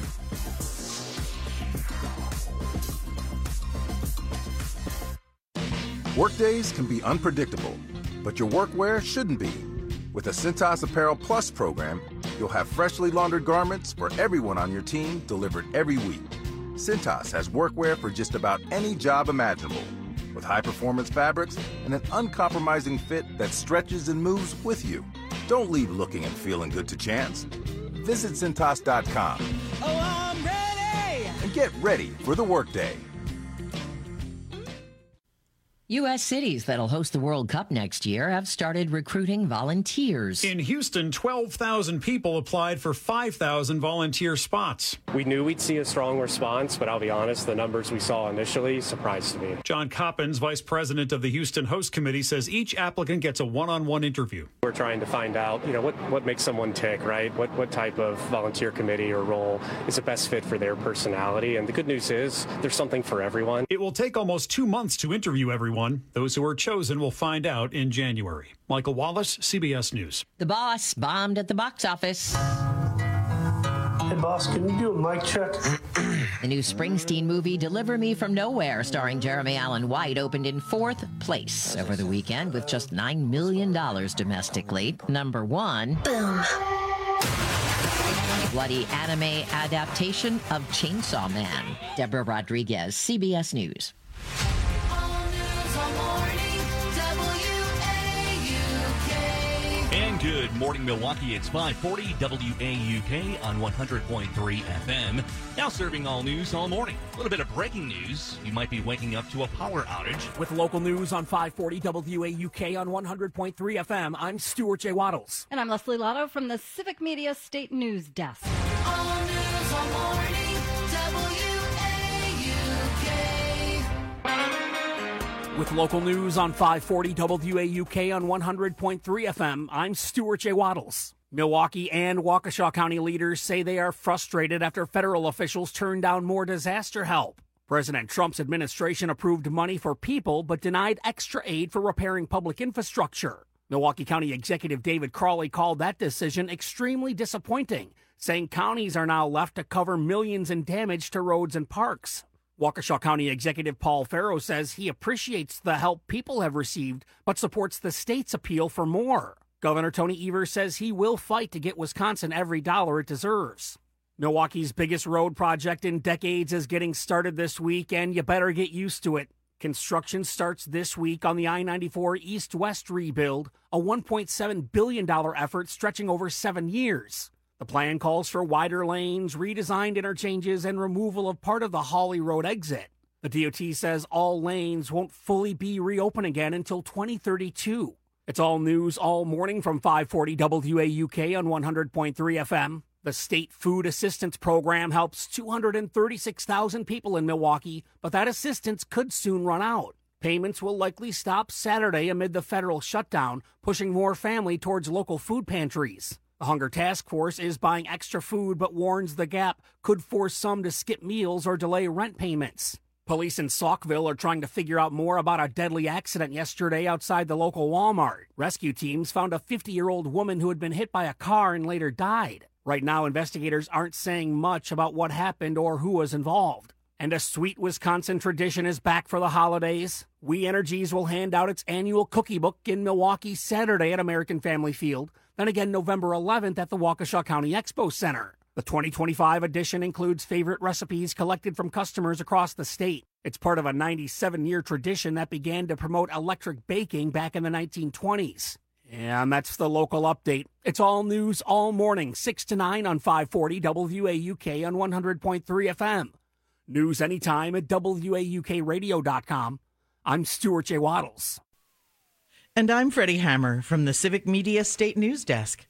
Workdays can be unpredictable, but your workwear shouldn't be. With the Cintas Apparel Plus program, you'll have freshly laundered garments for everyone on your team delivered every week. Cintas has workwear for just about any job imaginable, with high-performance fabrics and an uncompromising fit that stretches and moves with you. Don't leave looking and feeling good to chance. Visit Cintas.com. Oh, I'm ready! And get ready for the workday. U.S. cities that'll host the World Cup next year have started recruiting volunteers. In Houston, 12,000 people applied for 5,000 volunteer spots. We knew we'd see a strong response, but I'll be honest, the numbers we saw initially surprised me. John Coppins, vice president of the Houston Host Committee, says each applicant gets a one-on-one interview. We're trying to find out, what makes someone tick, right? What type of volunteer committee or role is the best fit for their personality? And the good news is there's something for everyone. It will take almost 2 months to interview everyone. Those who are chosen will find out in January. Michael Wallace, CBS News. The Boss bombed at the box office. Hey, boss, can you do a mic check? The new Springsteen movie, Deliver Me From Nowhere, starring Jeremy Allen White, opened in 4th place over the weekend with just $9 million domestically. Number 1. Boom. Bloody anime adaptation of Chainsaw Man. Deborah Rodriguez, CBS News. All news all morning, WABC. and good morning, Milwaukee. It's 540 WAUK on 100.3 FM. Now serving all news all morning. A little bit of breaking news. You might be waking up to a power outage. With local news on 540 WAUK on 100.3 FM, I'm Stuart J. Waddles. And I'm Leslie Lotto from the Civic Media State News Desk. All news all morning, WAUK. With local news on 540 WAUK on 100.3 FM, I'm Stuart J. Waddles. Milwaukee and Waukesha County leaders say they are frustrated after federal officials turned down more disaster help. President Trump's administration approved money for people but denied extra aid for repairing public infrastructure. Milwaukee County Executive David Crawley called that decision extremely disappointing, saying counties are now left to cover millions in damage to roads and parks. Waukesha County Executive Paul Farrow says he appreciates the help people have received, but supports the state's appeal for more. Governor Tony Evers says he will fight to get Wisconsin every dollar it deserves. Milwaukee's biggest road project in decades is getting started this week, and you better get used to it. Construction starts this week on the I-94 east-west rebuild, a $1.7 billion effort stretching over 7 years. The plan calls for wider lanes, redesigned interchanges, and removal of part of the Hawley Road exit. The DOT says all lanes won't fully be reopened again until 2032. It's all news all morning from 540 WAUK on 100.3 FM. The State Food Assistance Program helps 236,000 people in Milwaukee, but that assistance could soon run out. Payments will likely stop Saturday amid the federal shutdown, pushing more family towards local food pantries. The Hunger Task Force is buying extra food, but warns the gap could force some to skip meals or delay rent payments. Police in Saukville are trying to figure out more about a deadly accident yesterday outside the local Walmart. Rescue teams found a 50-year-old woman who had been hit by a car and later died. Right now, investigators aren't saying much about what happened or who was involved. And a sweet Wisconsin tradition is back for the holidays. We Energies will hand out its annual cookie book in Milwaukee Saturday at American Family Field, then again November 11th at the Waukesha County Expo Center. The 2025 edition includes favorite recipes collected from customers across the state. It's part of a 97-year tradition that began to promote electric baking back in the 1920s. And that's the local update. It's all news all morning, 6 to 9 on 540 WAUK on 100.3 FM. News anytime at WAUKradio.com. I'm Stuart J. Waddles. And I'm Freddie Hammer from the Civic Media State News Desk.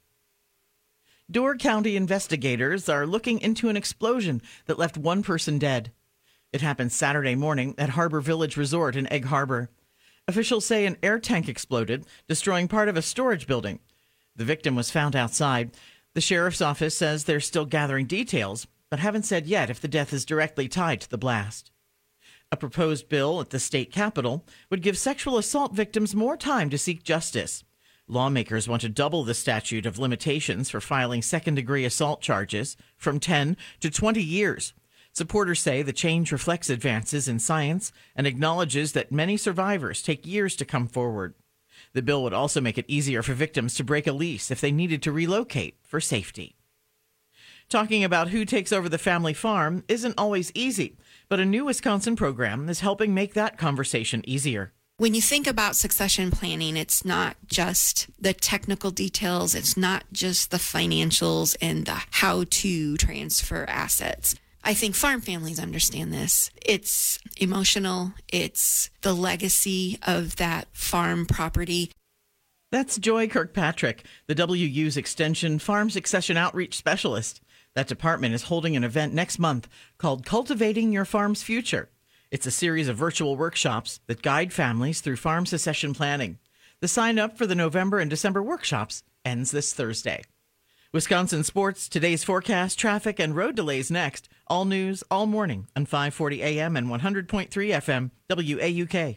Door County investigators are looking into an explosion that left one person dead. It happened Saturday morning at Harbor Village Resort in Egg Harbor. Officials say an air tank exploded, destroying part of a storage building. The victim was found outside. The sheriff's office says they're still gathering details, but haven't said yet if the death is directly tied to the blast. A proposed bill at the state capitol would give sexual assault victims more time to seek justice. Lawmakers want to double the statute of limitations for filing second-degree assault charges from 10 to 20 years. Supporters say the change reflects advances in science and acknowledges that many survivors take years to come forward. The bill would also make it easier for victims to break a lease if they needed to relocate for safety. Talking about who takes over the family farm isn't always easy, but a new Wisconsin program is helping make that conversation easier. When you think about succession planning, it's not just the technical details, it's not just the financials and the how to transfer assets. I think farm families understand this. It's emotional, it's the legacy of that farm property. That's Joy Kirkpatrick, the WU's Extension Farm Succession Outreach Specialist. That department is holding an event next month called Cultivating Your Farm's Future. It's a series of virtual workshops that guide families through farm succession planning. The sign up for the November and December workshops ends this Thursday. Wisconsin sports, today's forecast, traffic, and road delays next. All news, all morning on 540 AM and 100.3 FM, WAUK.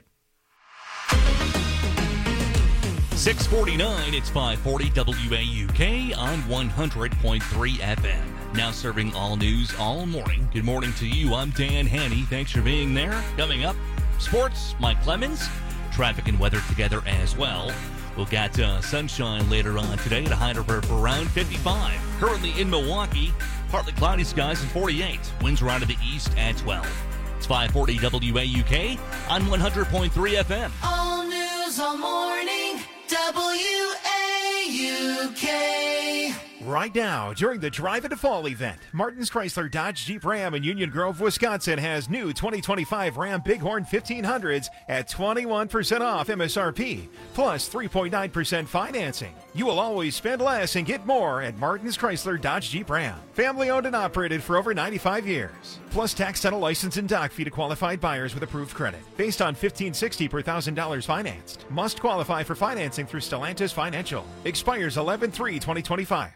649, it's 540 WAUK on 100.3 FM. Now serving all news all morning. Good morning to you. I'm Dan Haney. Thanks for being there. Coming up, sports, Mike Clemens. Traffic and weather together as well. We'll get sunshine later on today at a high of around 55. Currently in Milwaukee, partly cloudy skies and 48. Winds around to the east at 12. It's 540 WAUK on 100.3 FM. All news all morning, WAUK. WAUK. Right now, during the Drive Into Fall event, Martin's Chrysler Dodge Jeep Ram in Union Grove, Wisconsin has new 2025 Ram Bighorn 1500s at 21% off MSRP, plus 3.9% financing. You will always spend less and get more at Martin's Chrysler Dodge Jeep Ram. Family owned and operated for over 95 years. Plus tax, title, license, and dock fee to qualified buyers with approved credit. Based on $1,560 per $1,000 financed. Must qualify for financing through Stellantis Financial. Expires 11/3/2025.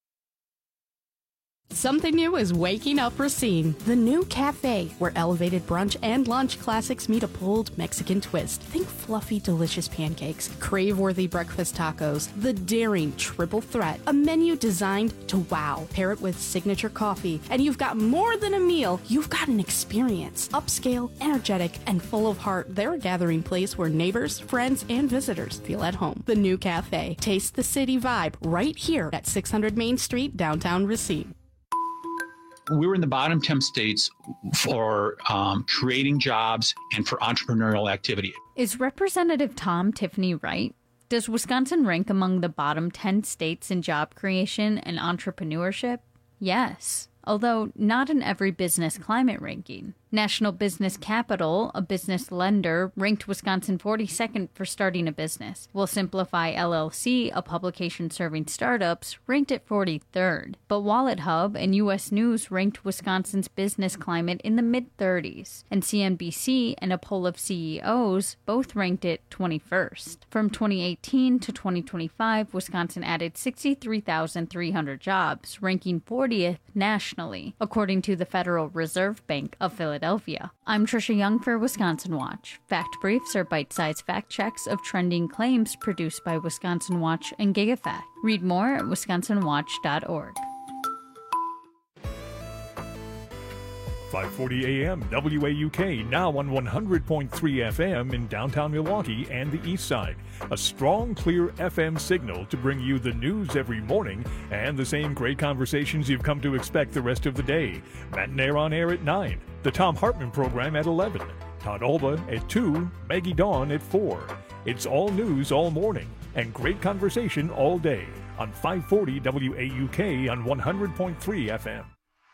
Something new is waking up Racine, the new cafe, where elevated brunch and lunch classics meet a bold Mexican twist. Think fluffy, delicious pancakes, crave-worthy breakfast tacos, the daring triple threat, a menu designed to wow. Pair it with signature coffee, and you've got more than a meal, you've got an experience. Upscale, energetic, and full of heart, they're a gathering place where neighbors, friends, and visitors feel at home. The new cafe. Taste the city vibe right here at 600 Main Street, downtown Racine. We were in the bottom 10 states for creating jobs and for entrepreneurial activity. Is Representative Tom Tiffany right? Does Wisconsin rank among the bottom 10 states in job creation and entrepreneurship? Yes, although not in every business climate ranking. National Business Capital, a business lender, ranked Wisconsin 42nd for starting a business, while Simplify LLC, a publication serving startups, ranked it 43rd. But Wallet Hub and U.S. News ranked Wisconsin's business climate in the mid-30s, and CNBC and a poll of CEOs both ranked it 21st. From 2018 to 2025, Wisconsin added 63,300 jobs, ranking 40th nationally, according to the Federal Reserve Bank of Philadelphia. I'm Trisha Young for Wisconsin Watch. Fact Briefs are bite-sized fact checks of trending claims produced by Wisconsin Watch and GigaFact. Read more at wisconsinwatch.org. 540 AM WAUK, now on 100.3 FM in downtown Milwaukee and the east side. A strong, clear FM signal to bring you the news every morning and the same great conversations you've come to expect the rest of the day. Matt and Air on air at 9, the Tom Hartman program at 11, Todd Olba at 2, Maggie Dawn at 4. It's all news all morning and great conversation all day on 540 WAUK on 100.3 FM.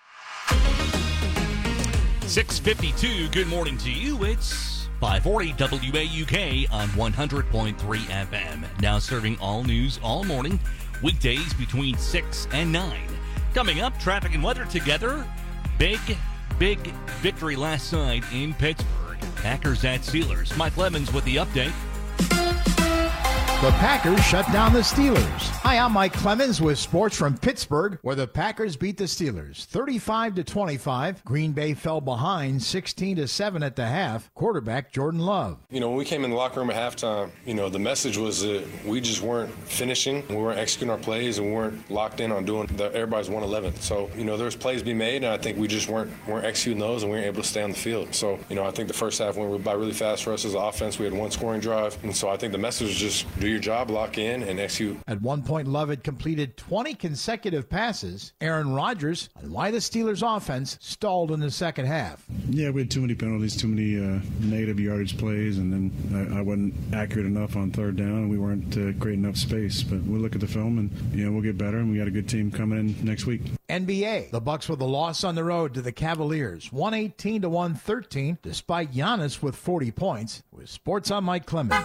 6:52, good morning to you. It's 540 WAUK on 100.3 FM. Now serving all news all morning, weekdays between 6 and 9. Coming up, traffic and weather together. Big victory last night in Pittsburgh. Packers at Steelers. Mike Lemons with the update. The Packers shut down the Steelers. Hi, I'm Mike Clemens with sports from Pittsburgh, where the Packers beat the Steelers 35-25. Green Bay fell behind 16-7 at the half. Quarterback Jordan Love. When we came in the locker room at halftime, the message was that we just weren't finishing. We weren't executing our plays, and we weren't locked in on doing everybody's 111. So, there's plays to be made, and I think we just weren't executing those, and we weren't able to stay on the field. So, I think the first half went by really fast for us as an offense. We had one scoring drive, and so I think the message was just do your job, lock in, and execute. At one point, Love had completed 20 consecutive passes. Aaron Rodgers on why the Steelers' offense stalled in the second half. Yeah, we had too many penalties, too many negative yardage plays, and then I wasn't accurate enough on third down, and we weren't creating enough space. But we'll look at the film, and we'll get better, and we got a good team coming in next week. NBA, the Bucks with a loss on the road to the Cavaliers, 118-113, despite Giannis with 40 points. With sports, I'm Mike Clemens.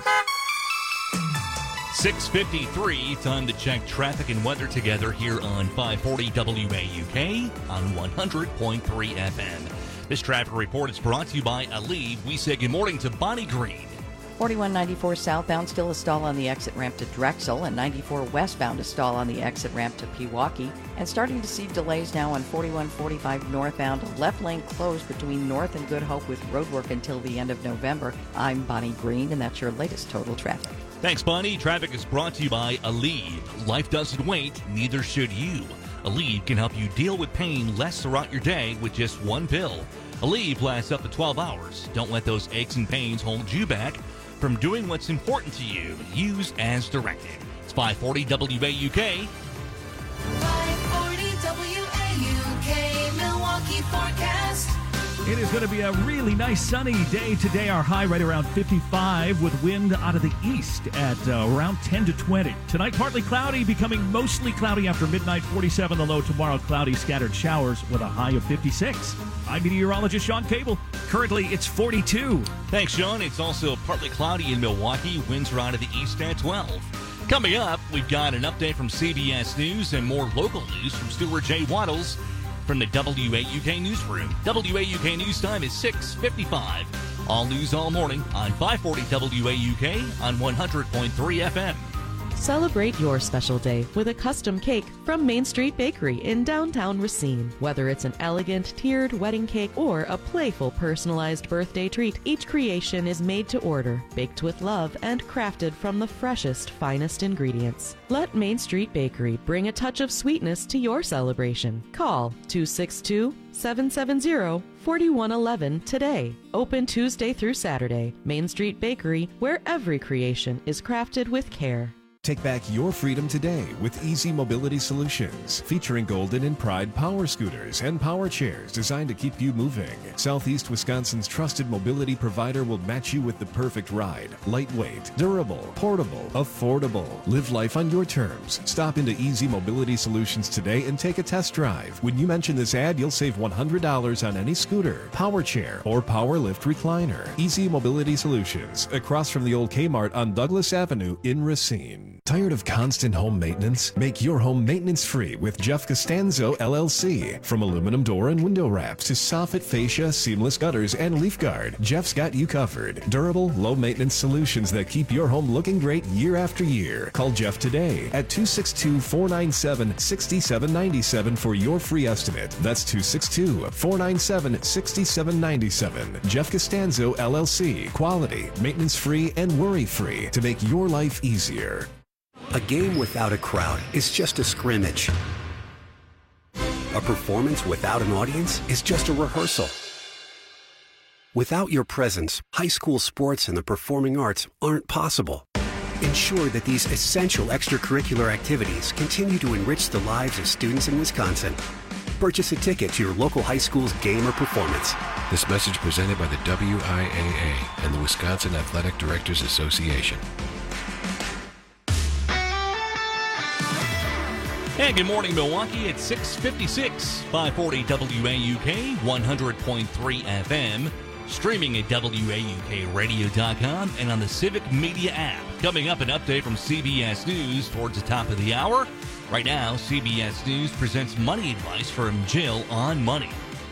6:53, time to check traffic and weather together here on 540 WAUK on 100.3 FM. This traffic report is brought to you by Aleve. We say good morning to Bonnie Green. 4194 southbound, still a stall on the exit ramp to Drexel, and 94 westbound, a stall on the exit ramp to Pewaukee. And starting to see delays now on 4145 northbound, left lane closed between North and Good Hope with roadwork until the end of November. I'm Bonnie Green, and that's your latest total traffic. Thanks, Bonnie. Traffic is brought to you by Aleve. Life doesn't wait, neither should you. Aleve can help you deal with pain less throughout your day with just one pill. Aleve lasts up to 12 hours. Don't let those aches and pains hold you back from doing what's important to you. Use as directed. It's 540 WAUK. 540 WAUK, Milwaukee forecast. It is going to be a really nice sunny day today. Our high right around 55 with wind out of the east at around 10 to 20. Tonight, partly cloudy, becoming mostly cloudy after midnight. 47 the low. Tomorrow, cloudy, scattered showers with a high of 56. I'm meteorologist Sean Cable. Currently, it's 42. Thanks, Sean. It's also partly cloudy in Milwaukee. Winds are out of the east at 12. Coming up, we've got an update from CBS News and more local news from Stuart J. Waddles from the WAUK Newsroom. WAUK News Time is 6:55. All news all morning on 540 WAUK on 100.3 FM. Celebrate your special day with a custom cake from Main Street Bakery in downtown Racine. Whether it's an elegant tiered wedding cake or a playful personalized birthday treat, each creation is made to order, baked with love, and crafted from the freshest, finest ingredients. Let Main Street Bakery bring a touch of sweetness to your celebration. Call 262-770-4111 today. Open Tuesday through Saturday. Main Street Bakery, where every creation is crafted with care. Take back your freedom today with Easy Mobility Solutions, featuring Golden and Pride power scooters and power chairs designed to keep you moving. Southeast Wisconsin's trusted mobility provider will match you with the perfect ride. Lightweight, durable, portable, affordable. Live life on your terms. Stop into Easy Mobility Solutions today and take a test drive. When you mention this ad, you'll save $100 on any scooter, power chair, or power lift recliner. Easy Mobility Solutions, across from the old Kmart on Douglas Avenue in Racine. Tired of constant home maintenance? Make your home maintenance free with Jeff Costanzo LLC. From aluminum door and window wraps to soffit, fascia, seamless gutters, and leaf guard, Jeff's got you covered. Durable, low maintenance solutions that keep your home looking great year after year. Call Jeff today at 262-497-6797 for your free estimate. That's 262-497-6797. Jeff Costanzo LLC. Quality, maintenance free, and worry free to make your life easier. A game without a crowd is just a scrimmage. A performance without an audience is just a rehearsal. Without your presence, high school sports and the performing arts aren't possible. Ensure that these essential extracurricular activities continue to enrich the lives of students in Wisconsin. Purchase a ticket to your local high school's game or performance. This message presented by the WIAA and the Wisconsin Athletic Directors Association. And good morning, Milwaukee. It's 6:56, 540 WAUK, 100.3 FM. Streaming at WAUKradio.com and on the Civic Media app. Coming up, an update from CBS News towards the top of the hour. Right now, CBS News presents money advice from Jill on Money.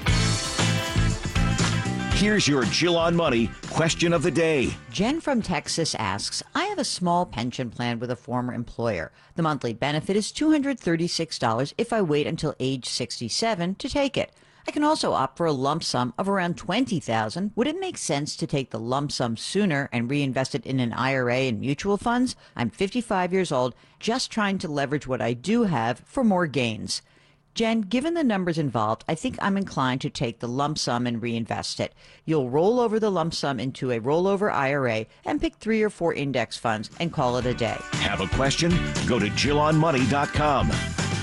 Here's your Jill on Money question of the day. Jen from Texas asks, I have a small pension plan with a former employer. The monthly benefit is $236 if I wait until age 67 to take it. I can also opt for a lump sum of around $20,000. Would it make sense to take the lump sum sooner and reinvest it in an IRA and mutual funds? I'm 55 years old, just trying to leverage what I do have for more gains. Jen, given the numbers involved, I think I'm inclined to take the lump sum and reinvest it. You'll roll over the lump sum into a rollover IRA and pick 3 or 4 index funds and call it a day. Have a question? Go to JillOnMoney.com.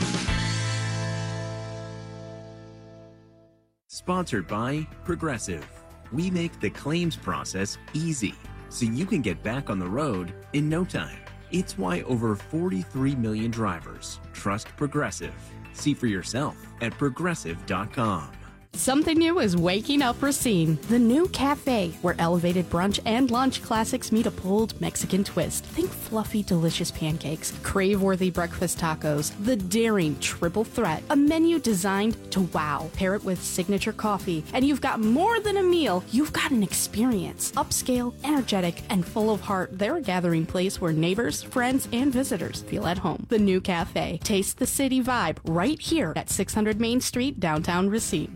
Sponsored by Progressive. We make the claims process easy, so you can get back on the road in no time. It's why over 43 million drivers trust Progressive. See for yourself at Progressive.com. Something new is waking up Racine, the new cafe where elevated brunch and lunch classics meet a pulled Mexican twist. Think fluffy, delicious pancakes, crave-worthy breakfast tacos, the daring triple threat, a menu designed to wow. Pair it with signature coffee, and you've got more than a meal. You've got an experience. Upscale, energetic, and full of heart, they're a gathering place where neighbors, friends, and visitors feel at home. The new cafe. Taste the city vibe right here at 600 Main Street, downtown Racine.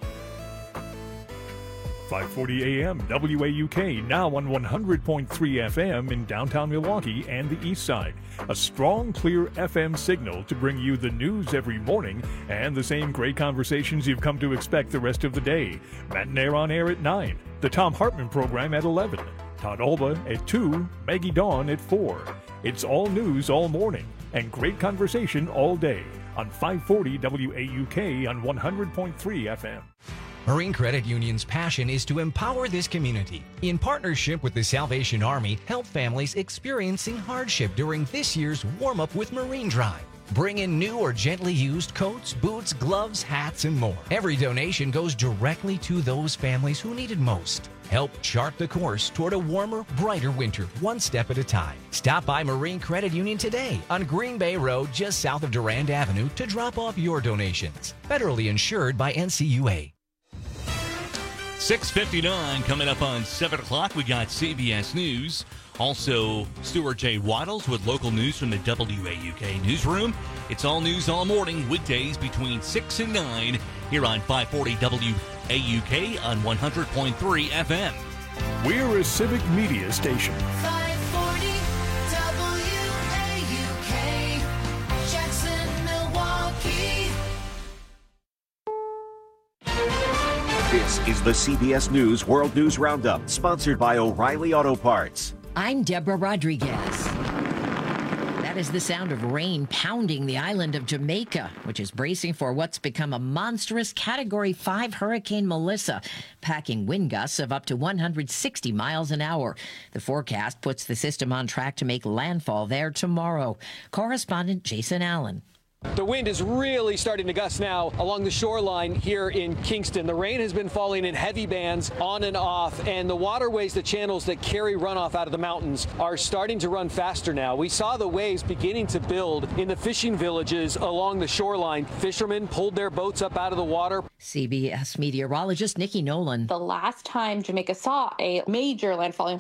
540 AM WAUK, now on 100.3 FM in downtown Milwaukee and the east side. A strong, clear FM signal to bring you the news every morning and the same great conversations you've come to expect the rest of the day. Matinee on air at 9, the Tom Hartman program at 11, Todd Alba at 2, Maggie Dawn at 4. It's all news all morning and great conversation all day on 540 WAUK on 100.3 FM. Marine Credit Union's passion is to empower this community. In partnership with the Salvation Army, help families experiencing hardship during this year's Warm Up with Marine Drive. Bring in new or gently used coats, boots, gloves, hats, and more. Every donation goes directly to those families who need it most. Help chart the course toward a warmer, brighter winter, one step at a time. Stop by Marine Credit Union today on Green Bay Road, just south of Durand Avenue, to drop off your donations. Federally insured by NCUA. 6:59 coming up on 7 o'clock. We got CBS News. Also, Stuart J. Waddles with local news from the WAUK newsroom. It's all news all morning, weekdays between 6 and 9 here on 540 WAUK on 100.3 FM. We're a civic media station. 540 WAUK, Jackson, Milwaukee. This is the CBS News World News Roundup, sponsored by O'Reilly Auto Parts. I'm Deborah Rodriguez. That is the sound of rain pounding the island of Jamaica, which is bracing for what's become a monstrous Category 5 Hurricane Melissa, packing wind gusts of up to 160 miles an hour. The forecast puts the system on track to make landfall there tomorrow. Correspondent Jason Allen. The wind is really starting to gust now along the shoreline here in Kingston. The rain has been falling in heavy bands on and off, and the waterways, the channels that carry runoff out of the mountains are starting to run faster now. We saw the waves beginning to build in the fishing villages along the shoreline. Fishermen pulled their boats up out of the water. CBS meteorologist Nikki Nolan. The last time Jamaica saw a major landfalling